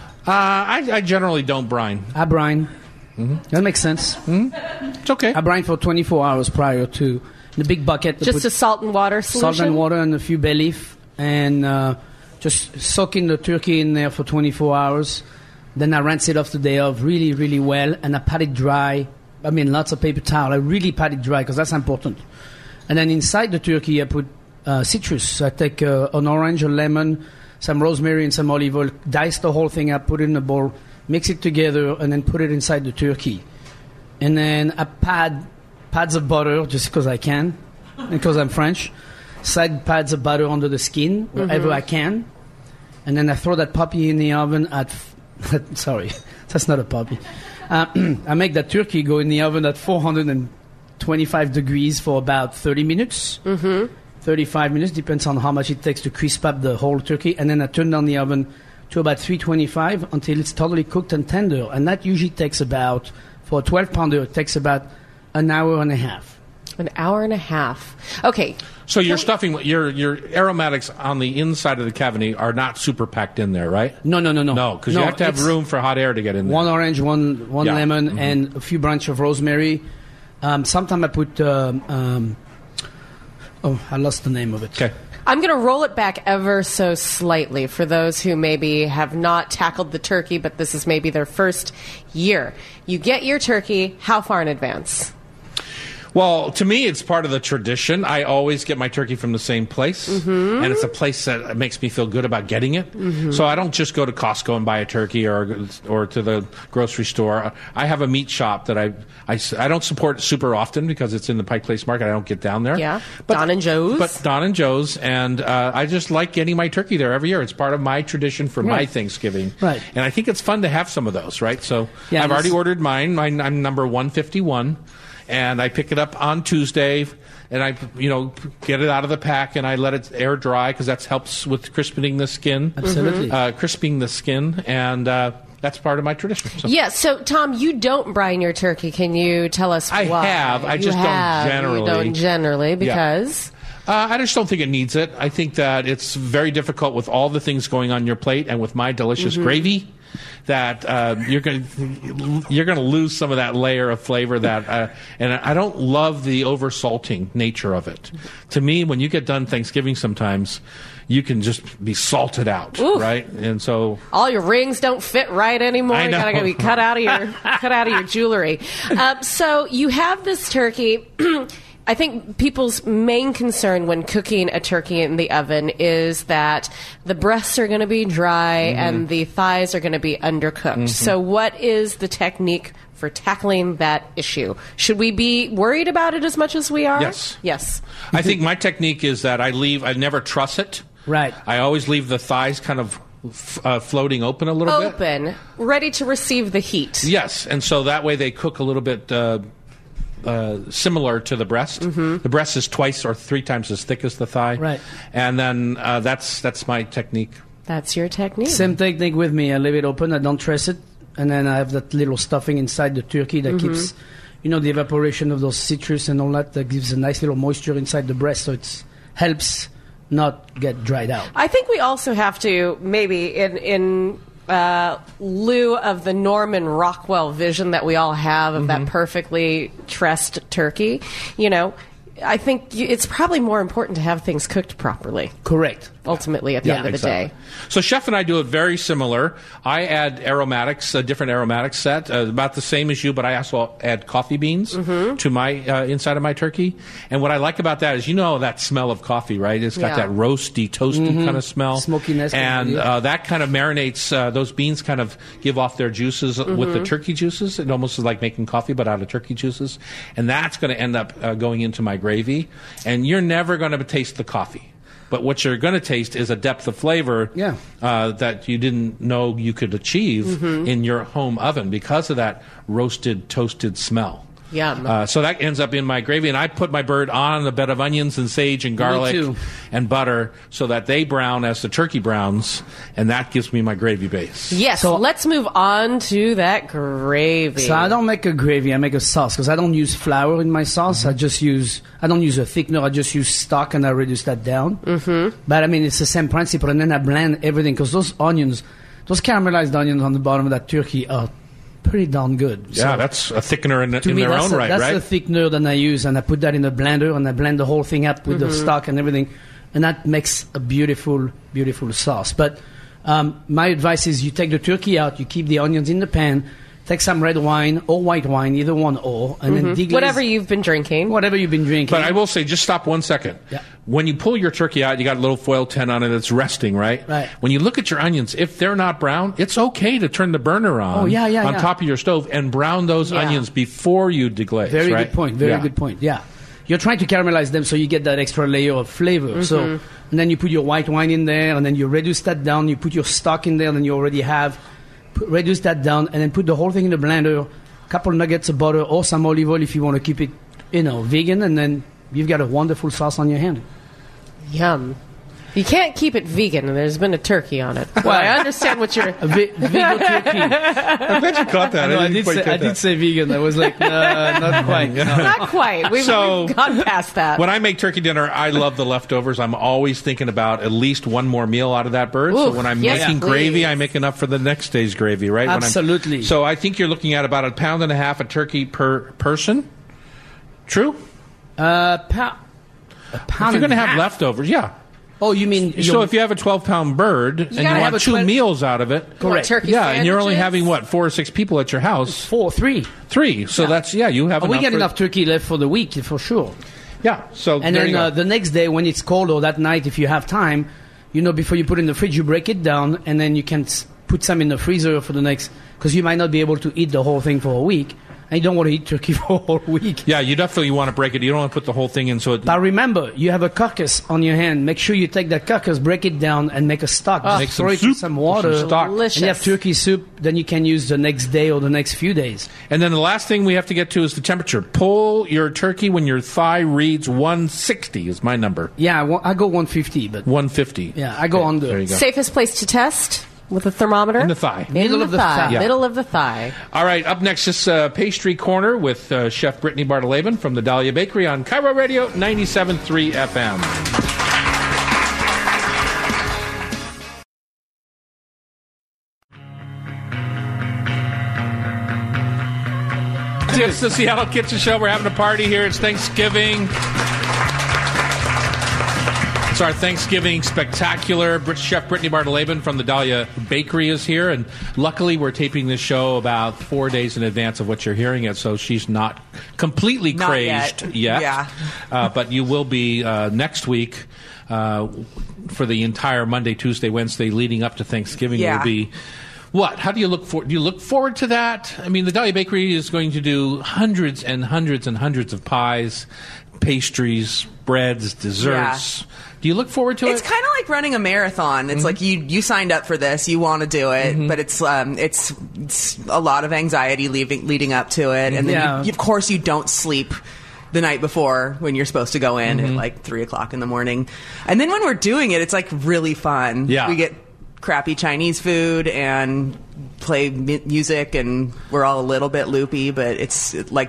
I generally don't brine. I brine. Mm-hmm. That makes sense. Mm-hmm. It's okay. I brine for 24 hours prior to the big bucket. Just a salt and water solution? Salt and water and a few bay leaf. And just soaking the turkey in there for 24 hours. Then I rinse it off the day of really, really well. And I pat it dry. Lots of paper towel. I really pat it dry because that's important. And then inside the turkey, I put citrus. I take an orange, a lemon, some rosemary, and some olive oil. Dice the whole thing up, put it in a bowl. Mix it together and then put it inside the turkey. And then I pads of butter just because I can, because I'm French. Side pads of butter under the skin wherever I can. And then I throw that puppy in the oven at... sorry, that's not a puppy. I make that turkey go in the oven at 425 degrees for about 30 minutes. 35 minutes, depends on how much it takes to crisp up the whole turkey. And then I turn down the oven to about 325 until it's totally cooked and tender. And that usually takes about, for a 12-pounder, it takes about an hour and a half. An hour and a half. Okay. So your stuffing, your aromatics on the inside of the cavity are not super packed in there, right? No. No, because you have to have room for hot air to get in there. One orange, one lemon, and a few branches of rosemary. Sometimes I put... I lost the name of it. Okay. I'm going to roll it back ever so slightly for those who maybe have not tackled the turkey, but this is maybe their first year. You get your turkey how far in advance? Well, to me, it's part of the tradition. I always get my turkey from the same place, and it's a place that makes me feel good about getting it. So I don't just go to Costco and buy a turkey or to the grocery store. I have a meat shop that I don't support super often because it's in the Pike Place Market. I don't get down there. Yeah, Don and Joe's. But Don and Joe's, and I just like getting my turkey there every year. It's part of my tradition for my Thanksgiving. Right. And I think it's fun to have some of those, right? So Yeah, I've already ordered mine. I'm number 151. And I pick it up on Tuesday, and I, get it out of the pack, and I let it air dry because that helps with crisping the skin. Absolutely. Crisping the skin, and that's part of my tradition. So. Yeah, so Tom, you don't brine your turkey. Can you tell us why? I have. I just don't generally. You don't generally because? I just don't think it needs it. I think that it's very difficult with all the things going on your plate and with my delicious gravy. That you're going to lose some of that layer of flavor and I don't love the over-salting nature of it. To me, when you get done Thanksgiving sometimes, you can just be salted out, right? And so all your rings don't fit right anymore. You gotta be cut out of your jewelry. So you have this turkey. I think people's main concern when cooking a turkey in the oven is that the breasts are going to be dry and the thighs are going to be undercooked. So what is the technique for tackling that issue? Should we be worried about it as much as we are? Yes. I think my technique is that I never truss it. Right. I always leave the thighs kind of floating open a little bit. Open, ready to receive the heat. Yes, and so that way they cook a little bit similar to the breast. The breast is 2 or 3 times as thick as the thigh. Right. And then that's my technique. That's your technique. Same technique with me. I leave it open. I don't truss it. And then I have that little stuffing inside the turkey that keeps, the evaporation of those citrus and all that gives a nice little moisture inside the breast. So it helps not get dried out. I think we also have to maybe in lieu of the Norman Rockwell vision that we all have of that perfectly tressed turkey, I think it's probably more important to have things cooked properly. Correct. Ultimately, at the end of the day. So Chef and I do it very similar. I add aromatics, a different aromatic set, about the same as you, but I also add coffee beans to my inside of my turkey. And what I like about that is, that smell of coffee, right? It's got that roasty, toasty kind of smell. Smokiness. And that kind of marinates, those beans kind of give off their juices with the turkey juices. It almost is like making coffee, but out of turkey juices. And that's going to end up going into my gravy. And you're never going to taste the coffee. But what you're going to taste is a depth of flavor that you didn't know you could achieve in your home oven because of that roasted, toasted smell. Yum. So that ends up in my gravy, and I put my bird on a bed of onions and sage and garlic and butter so that they brown as the turkey browns, and that gives me my gravy base. Yes, so let's move on to that gravy. So I don't make a gravy, I make a sauce, because I don't use flour in my sauce. I don't use a thickener, I just use stock and I reduce that down. But I mean, it's the same principle, and then I blend everything, because those caramelized onions on the bottom of that turkey are pretty darn good. Yeah, so that's a thickener in to me, their own right, right? That's the thickener that I use, and I put that in a blender, and I blend the whole thing up with the stock and everything, and that makes a beautiful, beautiful sauce. But my advice is you take the turkey out, you keep the onions in the pan, take some red wine or white wine, either one or, and then deglaze. Whatever you've been drinking. Whatever you've been drinking. But I will say, just stop 1 second. Yeah. When you pull your turkey out, you got a little foil tin on it that's resting, right? Right. When you look at your onions, if they're not brown, it's okay to turn the burner on on top of your stove and brown those onions before you deglaze. Very right? good point. Very good point. Yeah. You're trying to caramelize them so you get that extra layer of flavor. So, and then you put your white wine in there, and then you reduce that down. You put your stock in there, and then you already have reduce that down, and then put the whole thing in the blender. A couple nuggets of butter or some olive oil if you want to keep it, vegan, and then you've got a wonderful sauce on your hand. Yum. You can't keep it vegan, and there's been a turkey on it. Well, I understand what you're... Vegan turkey. I'm glad you caught that. No, I did say vegan. I was like, not quite. No. Not quite. We've gone past that. When I make turkey dinner, I love the leftovers. I'm always thinking about at least one more meal out of that bird. Oof, so when I'm making please. gravy, I make enough for the next day's gravy, right? Absolutely. So I think you're looking at about 1.5 pounds of turkey per person. True? A pound. If you're going to have leftovers, yeah. Oh, you mean... So if you have a 12-pound bird and you want 2 meals out of it... Correct. Turkey and you're only having, 4 or 6 people at your house? 3. 3. So that's, you have enough. We get enough turkey left for the week, for sure. Yeah. So and then the next day, when it's cold, or that night, if you have time, before you put it in the fridge, you break it down, and then you can put some in the freezer for the next... Because you might not be able to eat the whole thing for a week. And you don't want to eat turkey for a whole week. Yeah, you definitely want to break it. You don't want to put the whole thing in. But remember, you have a carcass on your hand. Make sure you take that carcass, break it down, and make a stock. Make some soup, some water, some stock. Delicious. And you have turkey soup. Then you can use the next day or the next few days. And then the last thing we have to get to is the temperature. Pull your turkey when your thigh reads 160 is my number. Yeah, I go 150, but 150. Yeah, I go under. There you go. Safest place to test? With a thermometer? In the thigh. Middle of the thigh. Yeah. Middle of the thigh. All right, up next is Pastry Corner with Chef Brittany Bartoleben from the Dahlia Bakery on Cairo Radio 97.3 FM. It's the Seattle Kitchen Show. We're having a party here. It's Thanksgiving. It's our Thanksgiving spectacular. Chef Brittany Bartoleben from the Dahlia Bakery is here, and luckily we're taping this show about 4 days in advance of what you're hearing it, so she's not completely crazed yet. Yeah. But you will be next week for the entire Monday, Tuesday, Wednesday leading up to Thanksgiving. Yeah. Will be what? How do you look forward? Do you look forward to that? I mean, the Dahlia Bakery is going to do hundreds and hundreds and hundreds of pies, pastries, breads, desserts. Yeah. Do you look forward to it? It's kind of like running a marathon. It's like you signed up for this, you want to do it, but it's a lot of anxiety leading up to it, and then of course you don't sleep the night before when you're supposed to go in at like 3:00 in the morning, and then when we're doing it, it's like really fun. Yeah, we get crappy Chinese food and play music, and we're all a little bit loopy, but it's like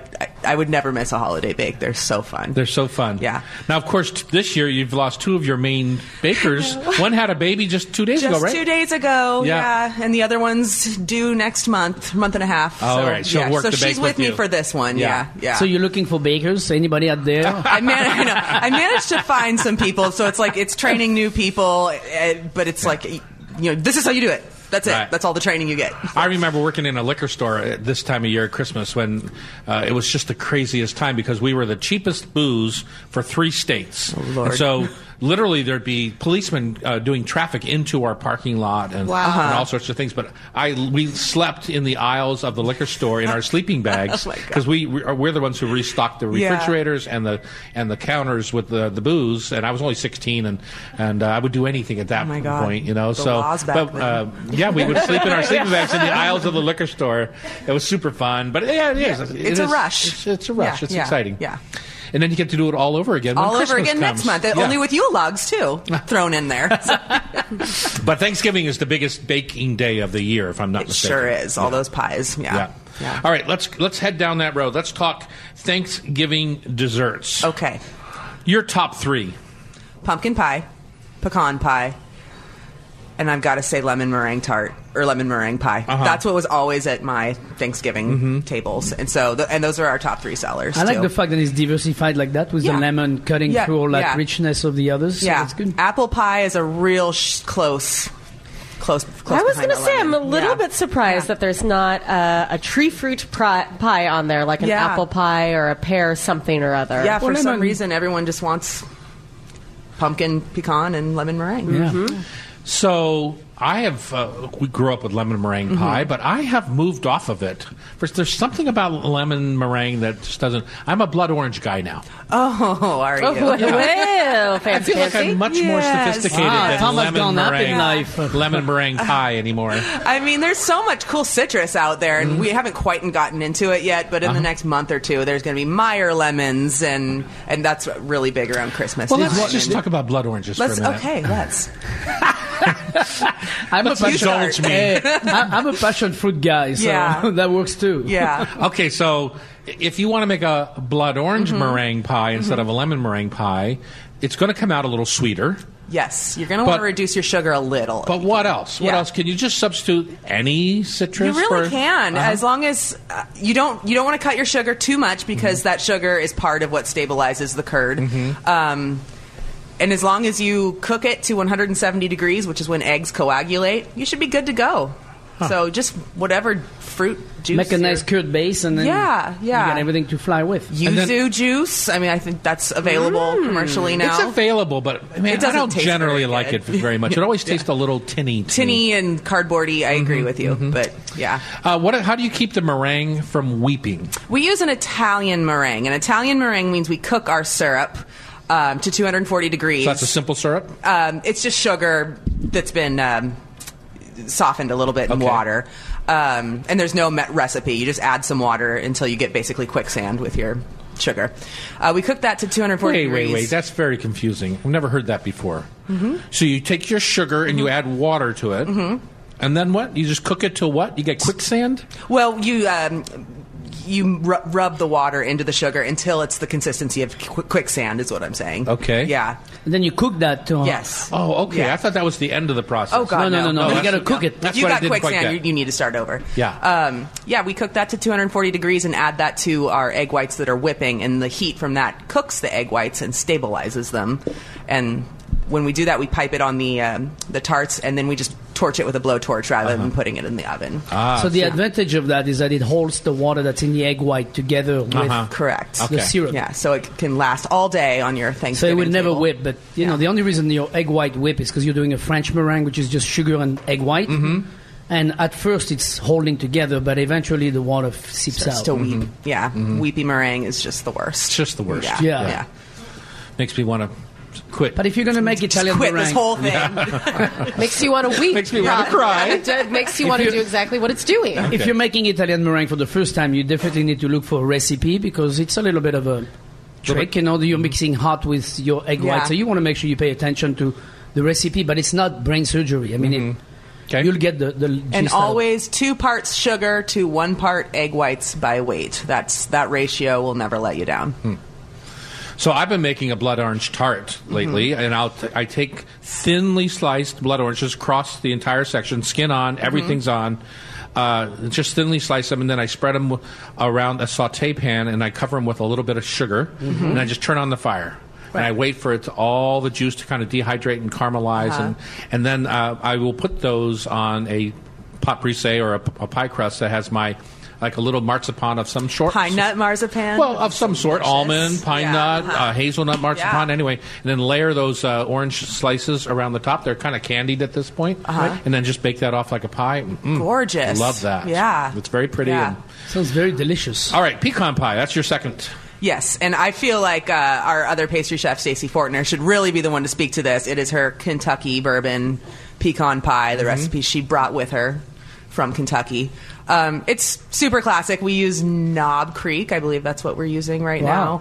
I would never miss a holiday bake. They're so fun. They're so fun. Yeah. Now, of course, this year you've lost two of your main bakers. One had a baby just 2 days ago, right? 2 days ago, Yeah. And the other one's due next month and a half. All right. She'll work so to bake she's with me you. for this one. Yeah. Yeah. So you're looking for bakers? Anybody out there? I managed to find some people. So it's like it's training new people, but it's like this is how you do it. That's it. Right. That's all the training you get. I remember working in a liquor store at this time of year at Christmas when it was just the craziest time because we were the cheapest booze for 3 states. Oh, Lord. And so literally there'd be policemen doing traffic into our parking lot and all sorts of things. But we slept in the aisles of the liquor store in our sleeping bags because we're the ones who restocked the refrigerators and the counters with the booze. And I was only 16 and I would do anything at that point, The laws back then. We would sleep in our sleeping bags in the aisles of the liquor store. It was super fun, but it is. It's a rush. It's a rush. It's exciting. Yeah. And then you get to do it all over again. All when over Christmas again comes. next month. Only with Yule logs too thrown in there. But Thanksgiving is the biggest baking day of the year, if I'm not It mistaken. sure is. All those pies. Yeah. All right, let's head down that road. Let's talk Thanksgiving desserts. Okay. Your top 3. Pumpkin pie, pecan pie, and I've got to say lemon meringue tart or lemon meringue pie. That's what was always at my Thanksgiving tables, and so and those are our top 3 sellers. I like too. the fact that it's diversified like that with the lemon cutting through all that richness of the others. So it's good. Apple pie is a real close. I was going to say, I'm a little bit surprised that there's not a tree fruit pie on there, like an apple pie or a pear something or other. Yeah, for some reason, everyone just wants pumpkin, pecan, and lemon meringue. Yeah. So I have, we grew up with lemon meringue pie, but I have moved off of it. There's something about lemon meringue that just doesn't, I'm a blood orange guy now. Oh, are you? Well, fancy, I feel like I'm much more sophisticated than Thomas gone up in life. lemon meringue pie anymore. I mean, there's so much cool citrus out there, and we haven't quite gotten into it yet, but in the next month or two, there's going to be Meyer lemons, and that's really big around Christmas. Well, let's just talk about blood oranges for a minute. Okay, let's. I'm a passion fruit guy, so that works too. Yeah. Okay, so if you want to make a blood orange meringue pie instead of a lemon meringue pie, it's going to come out a little sweeter. Yes, you're going to want to reduce your sugar a little. But what else? What else? Can you just substitute any citrus? You really can, as long as you don't want to cut your sugar too much because that sugar is part of what stabilizes the curd. And as long as you cook it to 170 degrees, which is when eggs coagulate, you should be good to go. So just whatever fruit juice. Make a nice curd base, and then you got everything to fly with. Yuzu juice. I mean, I think that's available commercially now. It's available, but I mean, I don't generally like it very much. It always tastes a little tinny. Tinny and cardboardy. I agree with you, but yeah. How do you keep the meringue from weeping? We use an Italian meringue. An Italian meringue means we cook our syrup to 240 degrees. So that's a simple syrup? It's just sugar that's been softened a little bit in water. And there's no recipe. You just add some water until you get basically quicksand with your sugar. We cook that to 240 degrees. Wait. That's very confusing. I've never heard that before. So you take your sugar and you add water to it. And then what? You just cook it till what? You get quicksand? Well, you rub the water into the sugar until it's the consistency of quicksand, is what I'm saying. Okay. Yeah. And then you cook that too. Yes. Oh, okay. Yeah. I thought that was the end of the process. Oh, God, no. You got to cook it. That's if you what I got didn't quite quicksand, get. you need to start over. Yeah. We cook that to 240 degrees and add that to our egg whites that are whipping, and the heat from that cooks the egg whites and stabilizes them. And when we do that, we pipe it on the tarts, and then we just torch it with a blowtorch rather than putting it in the oven. So the advantage of that is that it holds the water that's in the egg white together with Correct. the syrup. Yeah, so it can last all day on your Thanksgiving So it will never table. whip, but you know the only reason your egg white whip is because you're doing a French meringue, which is just sugar and egg white. And at first it's holding together, but eventually the water seeps Starts out. to weep. Yeah, weepy meringue is just the worst. It's just the worst. Yeah. Makes me want to quit. But if you're going to make Italian Quit meringue, this whole thing. Makes you want to weep. Makes me want to cry. It makes you want to do exactly what it's doing. if you're making Italian meringue for the first time, you definitely need to look for a recipe because it's a little bit of a trick. You know, you're mixing hot with your egg white, so you want to make sure you pay attention to the recipe. But it's not brain surgery. I mean, Okay. You'll get the And gist out of it. always 2 parts sugar to 1 part egg whites by weight. That ratio will never let you down. So I've been making a blood orange tart lately, and I take thinly sliced blood oranges across the entire section, skin on, everything's on. Just thinly slice them, and then I spread them around a saute pan, and I cover them with a little bit of sugar, and I just turn on the fire. And I wait for all the juice to kind of dehydrate and caramelize, and then I will put those on a pot brise or a pie crust that has like a little marzipan of some sort. Pine nut marzipan? Well, of some sort. Delicious. Almond, pine nut, hazelnut marzipan, anyway. And then layer those orange slices around the top. They're kind of candied at this point. And then just bake that off like a pie. Gorgeous. Love that. Yeah. It's very pretty. Yeah. And, Sounds very delicious. all right, pecan pie. That's your second. Yes, and I feel like our other pastry chef, Stacey Fortner, should really be the one to speak to this. It is her Kentucky bourbon pecan pie, the recipe she brought with her from Kentucky. It's super classic. We use Knob Creek. I believe that's what we're using right now.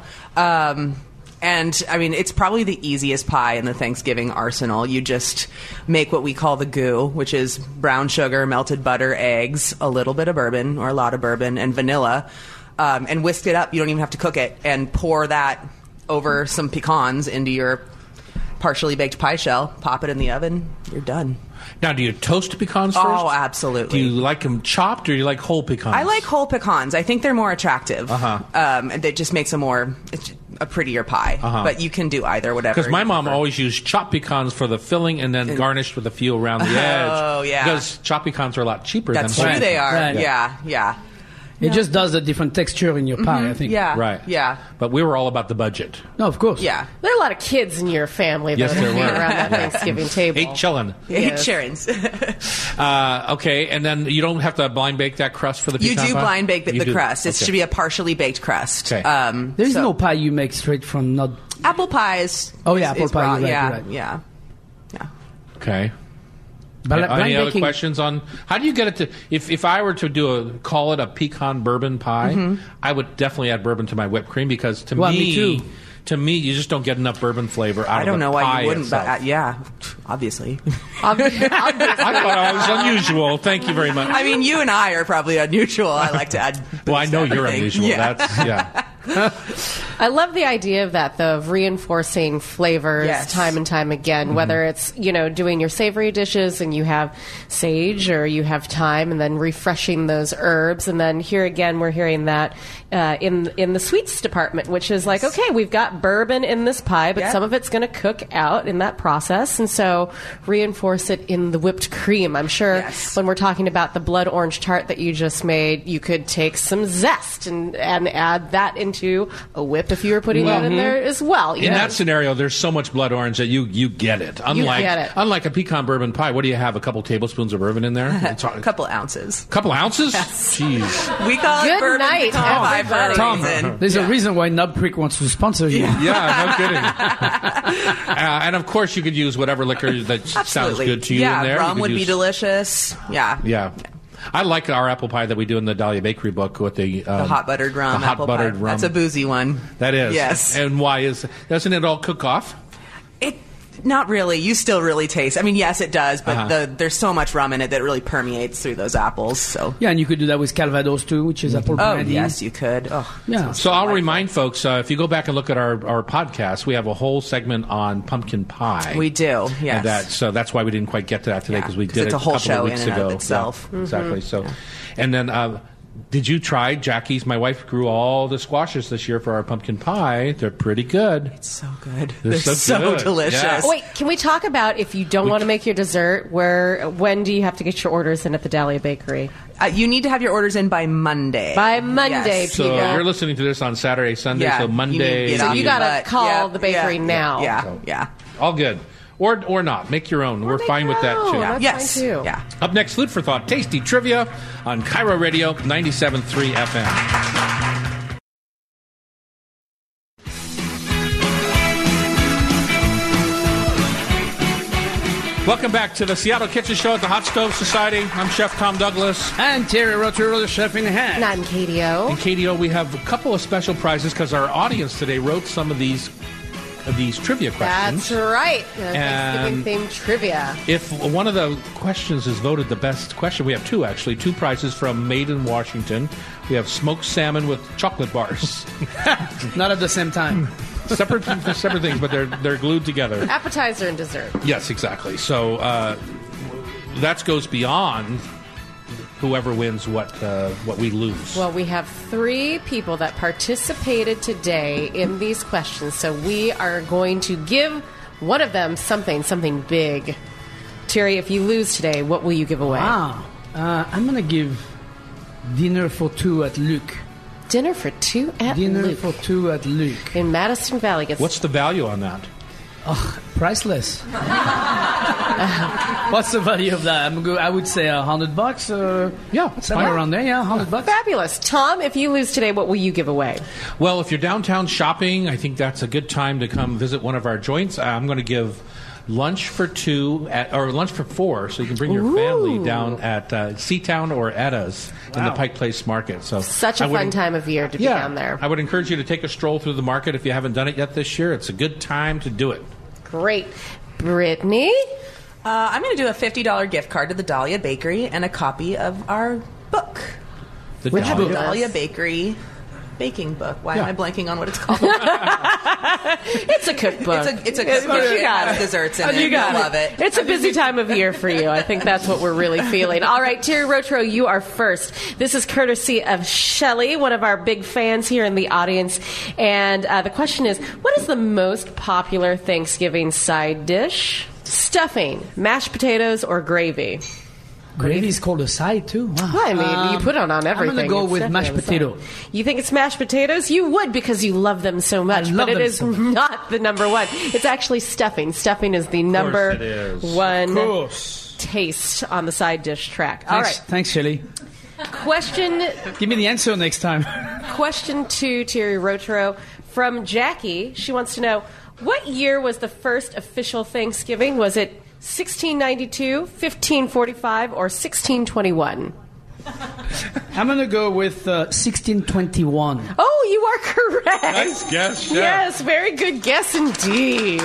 And, I mean, it's probably the easiest pie in the Thanksgiving arsenal. You just make what we call the goo, which is brown sugar, melted butter, eggs, a little bit of bourbon or a lot of bourbon, and vanilla. And whisk it up. You don't even have to cook it. And pour that over some pecans into your partially baked pie shell. Pop it in the oven. You're done. Now, do you toast pecans first? Oh, absolutely. Do you like them chopped or do you like whole pecans? I like whole pecans. I think they're more attractive. And it just makes it's a prettier pie. But you can do either, whatever. Because my you mom prefer. always used chopped pecans for the filling and then garnished with a few around the edge. Oh, yeah. Because chopped pecans are a lot cheaper That's than true, whole. they are. Right. Yeah. It just does a different texture in your pie, I think. Yeah. Right. Yeah. But we were all about the budget. No, of course. Yeah. There are a lot of kids in your family Yes, that there are were. around that Thanksgiving table. 8 chillin'. Yes. Sharon's. Okay, and then you don't have to blind bake that crust for the You pecan do pie? blind bake You the do. crust. It Okay. should be a partially baked crust. Okay. There is So- no pie you make straight from not. apple pie is. Oh, yeah, apple is pie, raw. you're right, Yeah, you're right. yeah. Okay. Blind Any other baking- questions on how do you get it to? If I were to call it a pecan bourbon pie, I would definitely add bourbon to my whipped cream because me too. To me, you just don't get enough bourbon flavor out of I don't the know pie why you wouldn't, itself. but yeah, obviously. Obviously. I thought I was unusual. Thank you very much. I mean, you and I are probably unusual. I like to add. Well, I know you're everything. unusual. Yeah. That's I love the idea of that, though, of reinforcing flavors Yes. time and time again, whether it's, doing your savory dishes and you have sage or you have thyme and then refreshing those herbs. And then here again, we're hearing that in the sweets department, which is like, okay, we've got bourbon in this pie, but Yep. some of it's going to cook out in that process. And so reinforce it in the whipped cream. I'm sure Yes. when we're talking about the blood orange tart that you just made, you could take some zest and add that into a whip if you were putting that in there as well. in that scenario. There's so much blood orange that you get it. Unlike a pecan bourbon pie, what do you have? A couple tablespoons of bourbon in there? It's A couple ounces. couple ounces? Jeez. We call Good it bourbon night, pecan pie for a everybody. Tom, reason. there's a reason why Knob Creek wants to sponsor you. Yeah, no kidding. And of course, you could use whatever liquor that sounds Absolutely. good to you yeah, in there. You rum could would be use- delicious. Yeah. Yeah. I like our apple pie that we do in the Dahlia Bakery book with the Hot buttered rum. The hot apple buttered pie. rum. That's a boozy one. That is. Yes. And why doesn't it all cook off? It not really. You still really taste. I mean, yes, it does, but there's so much rum in it that really permeates through those apples. So. Yeah, and you could do that with Calvados too, which is apple Oh brandy. yes, you could. Oh, Yeah. So I'll remind folks, if you go back and look at our podcast, we have a whole segment on pumpkin pie. we do. Yes. And so that's why we didn't quite get to that today Yeah, because we 'cause did it's it a whole couple show of weeks in and ago. of itself. Yeah, exactly. So, and then did you try Jackie's? My wife grew all the squashes this year for our pumpkin pie. They're pretty good. It's so good. They're so good. delicious. Yeah. Wait, can we talk about if you don't want to make your dessert? When do you have to get your orders in at the Dahlia Bakery? You need to have your orders in by Monday. By Monday, Yes. So people. you're listening to this on Saturday, Sunday. Yeah, So you need Monday, to get So off you your gotta butt. call Yep, the bakery now. Yeah, So- yeah. all good, or not. Make your own. We're make fine with your that own. too. That's Yes. fine, too. Yeah. Up next, Food for Thought, tasty trivia on Cairo Radio 97.3 FM. Welcome back to the Seattle Kitchen Show at the Hot Stove Society. I'm Chef Tom Douglas. And Terry Rotary, the chef in the hand. And I'm Katie O. And KDO, we have a couple of special prizes because our audience today wrote some of these these trivia questions. That's right. And Thanksgiving-themed trivia. If one of the questions is voted the best question, we have two, actually. 2 prizes from Made in Washington. We have smoked salmon with chocolate bars. Not at the same time. separate things, but they're glued together. Appetizer and dessert. Yes, exactly. So that goes beyond whoever wins what we lose. Well, we have 3 people that participated today in these questions, so we are going to give one of them something big. Terry, if you lose today, what will you give away? Wow. I'm going to give dinner for 2 at Luke. Dinner for 2 at Dinner Luke. for 2 at Luke. In Madison Valley. What's the value on that? Oh, priceless. What's the value of that? I would say $100. Yeah, somewhere around there. Yeah, $100. Fabulous. Tom, if you lose today, what will you give away? Well, if you're downtown shopping, I think that's a good time to come visit one of our joints. I'm going to give lunch for 2 or lunch for 4, so you can bring your family down at Seatown or Edda's in the Pike Place Market. So such a fun time of year to be down there. I would encourage you to take a stroll through the market if you haven't done it yet this year. It's a good time to do it. Great. Brittany? I'm going to do a $50 gift card to the Dahlia Bakery and a copy of our book. The Dahlia Bakery baking book. Why am I blanking on what it's called? It's a cookbook. It's a cookbook. You got has it. desserts in it. You got love it. It's a busy time of year for you. I think that's what we're really feeling. All right, Terry Rotro, you are first. This is courtesy of Shelley, one of our big fans here in the audience. And the question is, what is the most popular Thanksgiving side dish? Stuffing, mashed potatoes, or gravy? Gravy is called a side, too. Wow. Well, I mean, you put it on everything. I'm going to go It's with mashed definitely potato. on the side. You think it's mashed potatoes? You would because you love them so much. I love but it them is so much. not the number one. It's actually stuffing. Stuffing is the number it is. one Of course. taste on the side dish track. All right. Thanks, Shelley. Question Give me the answer next time. Question 2, Terry Rotro, from Jackie. She wants to know, what year was the first official Thanksgiving? Was it 1692, 1545, or 1621? I'm going to go with 1621. Oh, you are correct. Nice guess, Chef. Yes, very good guess indeed.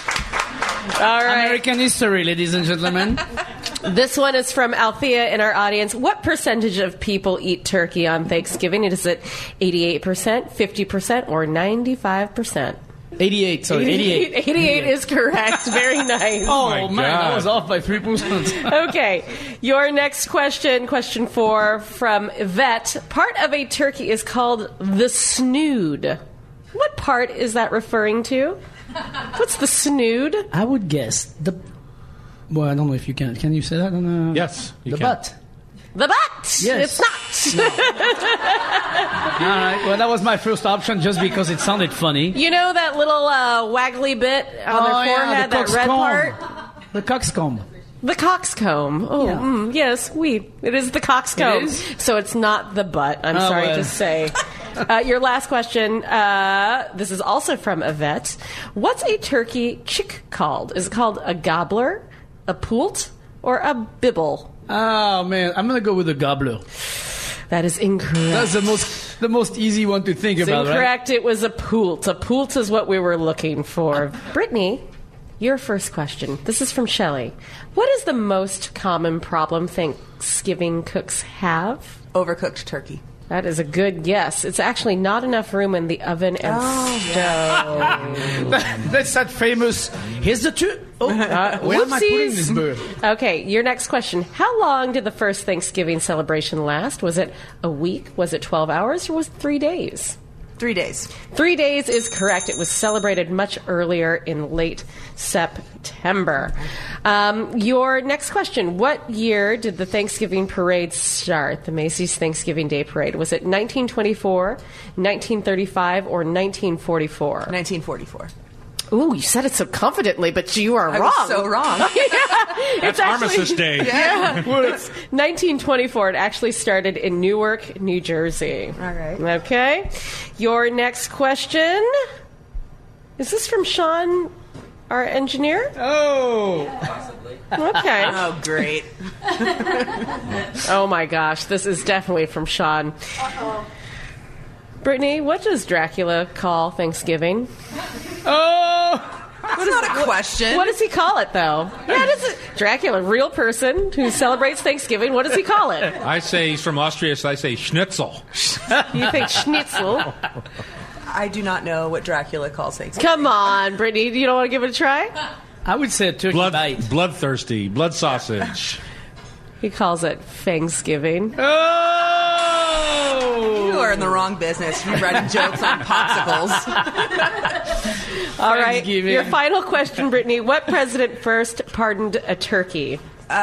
All right. American history, ladies and gentlemen. This one is from Althea in our audience. What percentage of people eat turkey on Thanksgiving? Is it 88%, 50%, or 95%? 88, sorry, 88. 88 is correct. Very nice. Oh, my man, God. I was off by 3%. Okay, your next question, question 4 from Yvette. Part of a turkey is called the snood. What part is that referring to? What's the snood? I would guess the... Well, I don't know if you can. Can you say that? Yes, you the can. butt. The butt. Yes. It's not. All right. Well, that was my first option just because it sounded funny. You know that little waggly bit on their forehead, that red part? The coxcomb. The coxcomb. Oh, Yeah. yes, it is the coxcomb. It is? So it's not the butt, I'm sorry well. to say. Your last question, this is also from Yvette. What's a turkey chick called? Is it called a gobbler, a poult, or a bibble? Oh, man. I'm going to go with the gobbler. That is incorrect. That's the most easy one to think It's about, incorrect. It was a poult. A poult is what we were looking for. Brittany, your first question. This is from Shelley. What is the most common problem Thanksgiving cooks have? Overcooked turkey. That is a good guess. It's actually not enough room in the oven and stove. right? That's that famous... Here's the truth. Oh, where am I putting this bird? Okay, your next question. How long did the first Thanksgiving celebration last? Was it a week? Was it 12 hours? Or was it 3 days? 3 days. 3 days is correct. It was celebrated much earlier in late September. Your next question. What year did the Thanksgiving parade start, the Macy's Thanksgiving Day Parade? Was it 1924, 1935, or 1944? 1944. Ooh, you said it so confidently, but you are I wrong. was so wrong. That's Armistice Day. Yeah, it's 1924. It actually started in Newark, New Jersey. All right. Okay. Your next question. Is this from Sean, our engineer? Oh. Okay. Oh, great. Oh, my gosh. This is definitely from Sean. Brittany, what does Dracula call Thanksgiving? Oh. question. What does he call it, though? Yeah, it is Dracula, real person who celebrates Thanksgiving. What does he call it? I say he's from Austria, so I say schnitzel. You think schnitzel? I do not know what Dracula calls Thanksgiving. Come on, Brittany. You don't want to give it a try? I would say a turkey bite. Bloodthirsty, blood sausage. He calls it Thanksgiving. Oh! You are in the wrong business. You're writing jokes on popsicles. All right. Your final question, Brittany. What president first pardoned a turkey?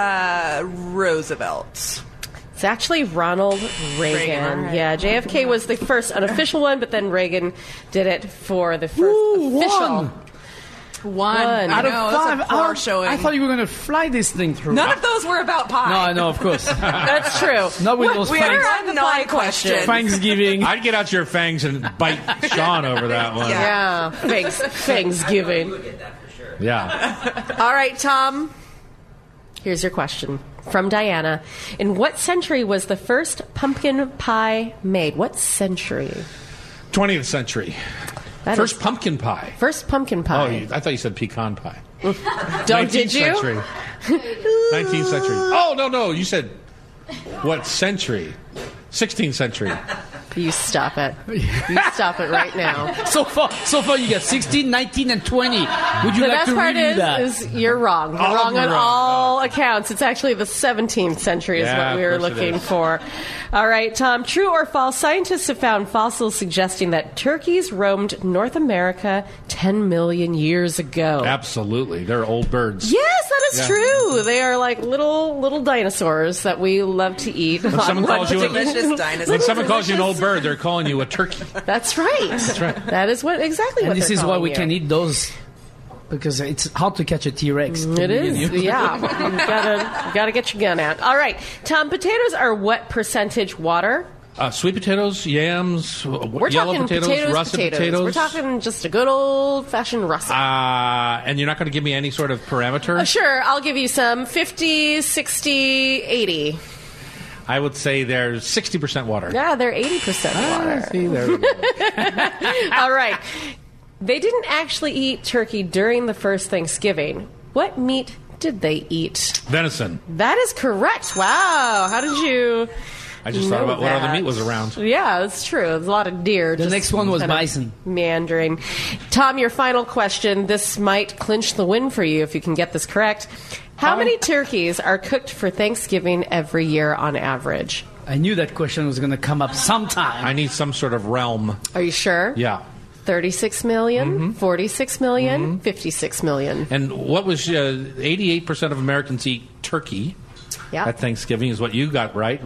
Roosevelt. It's actually Ronald Reagan. Right. Yeah, JFK was the first unofficial one, but then Reagan did it for the first official. One. Out of That's a poor 5. showing. I thought you were going to fly this thing through. None of those were about pie. No, I know, of course. That's true. Not with those We fangs. are on the pie question. Thanksgiving. I'd get out your fangs and bite Sean over that one. Yeah, Thanksgiving. Yeah. All right, Tom. Here's your question from Diana. In what century was the first pumpkin pie made? What century? 20th century. That First is- pumpkin pie. First pumpkin Oh, pie. I thought you said pecan pie. Did 19th you? century. 19th century. Oh, no. You said what century? 16th century. You stop it. You stop it right now. So far you got 16, 19, and 20. Would you The like best to part review that? is you're wrong. You're Oh, wrong I'm on wrong. all accounts. It's actually the 17th century is Yeah, what we of were course it looking is. for. All right, Tom. True or false? Scientists have found fossils suggesting that turkeys roamed North America 10 million years ago. Absolutely. They're old birds. Yes, that is Yeah. true. They are like little dinosaurs that we love to eat. When someone calls you Delicious dinosaur. when someone calls you an old bird, they're calling you a turkey. That's right. That's right. That is exactly And what this they're is why calling we you. can eat those. Because it's hard to catch a T-Rex. It is, yeah. You gotta get your gun out. All right, Tom. Potatoes are what percentage water? Sweet potatoes, yams, We're yellow talking potatoes, russet potatoes. We're talking just a good old-fashioned russet. And you're not going to give me any sort of parameter? Sure, I'll give you some 50, 60, 80. I would say there's 60% water. Yeah, they're 80% water. See, there we go. All right. They didn't actually eat turkey during the first Thanksgiving. What meat did they eat? Venison. That is correct. Wow. How did you I just thought know about what other that? meat was around. Yeah, that's true. There's a lot of deer. The just next one was kind of bison. Meandering. Tom, your final question. This might clinch the win for you if you can get this correct. How many turkeys are cooked for Thanksgiving every year on average? I knew that question was going to come up sometime. I need some sort of realm. Are you sure? Yeah. 36 million, 46 million, 56 million. And what was 88% of Americans eat turkey Yeah. at Thanksgiving is what you got right?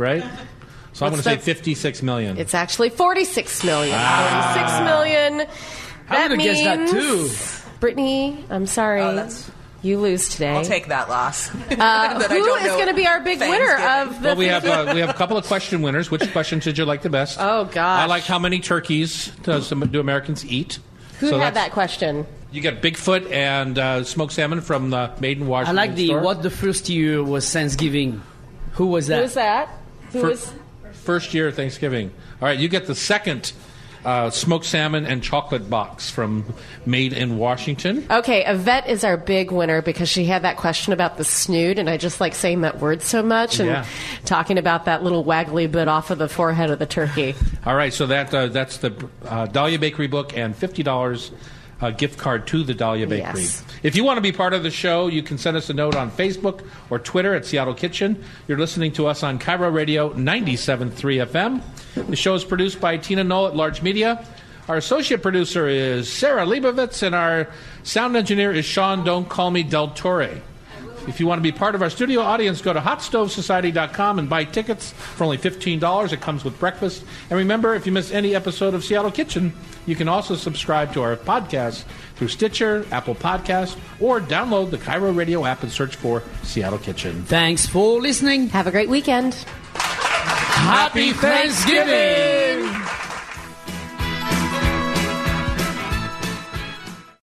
So I'm going What's to say that? 56 million. It's actually 46 million. 46 million. I That would have guessed that means- too. Brittany, I'm sorry. that's- You lose today. I'll take that loss. Who is going to be our big winner of the Well, we have a couple of question winners. Which question did you like the best? Oh, gosh. I like how many turkeys do Americans eat? Who So had that's- that question? You got Bigfoot and smoked salmon from the Made in I Washington like store. what the first year was Thanksgiving. Who was that? Who was that? Who Fir- was... First year of Thanksgiving. All right, you get the second smoked salmon and chocolate box from Made in Washington. Okay, Yvette is our big winner because she had that question about the snood, and I just like saying that word so much and Yeah. talking about that little waggly bit off of the forehead of the turkey. All right, so that's the Dahlia Bakery book and $50 gift card to the Dahlia Bakery. Yes. If you want to be part of the show, you can send us a note on Facebook or Twitter at Seattle Kitchen. You're listening to us on Cairo Radio 97.3 FM. The show is produced by Tina Knoll at Large Media. Our associate producer is Sarah Leibovitz, and our sound engineer is Sean Don't Call Me Del Torre. If you want to be part of our studio audience, go to hotstovesociety.com and buy tickets for only $15. It comes with breakfast. And remember, if you miss any episode of Seattle Kitchen, you can also subscribe to our podcast through Stitcher, Apple Podcast, or download the Cairo Radio app and search for Seattle Kitchen. Thanks for listening. Have a great weekend. Happy Thanksgiving!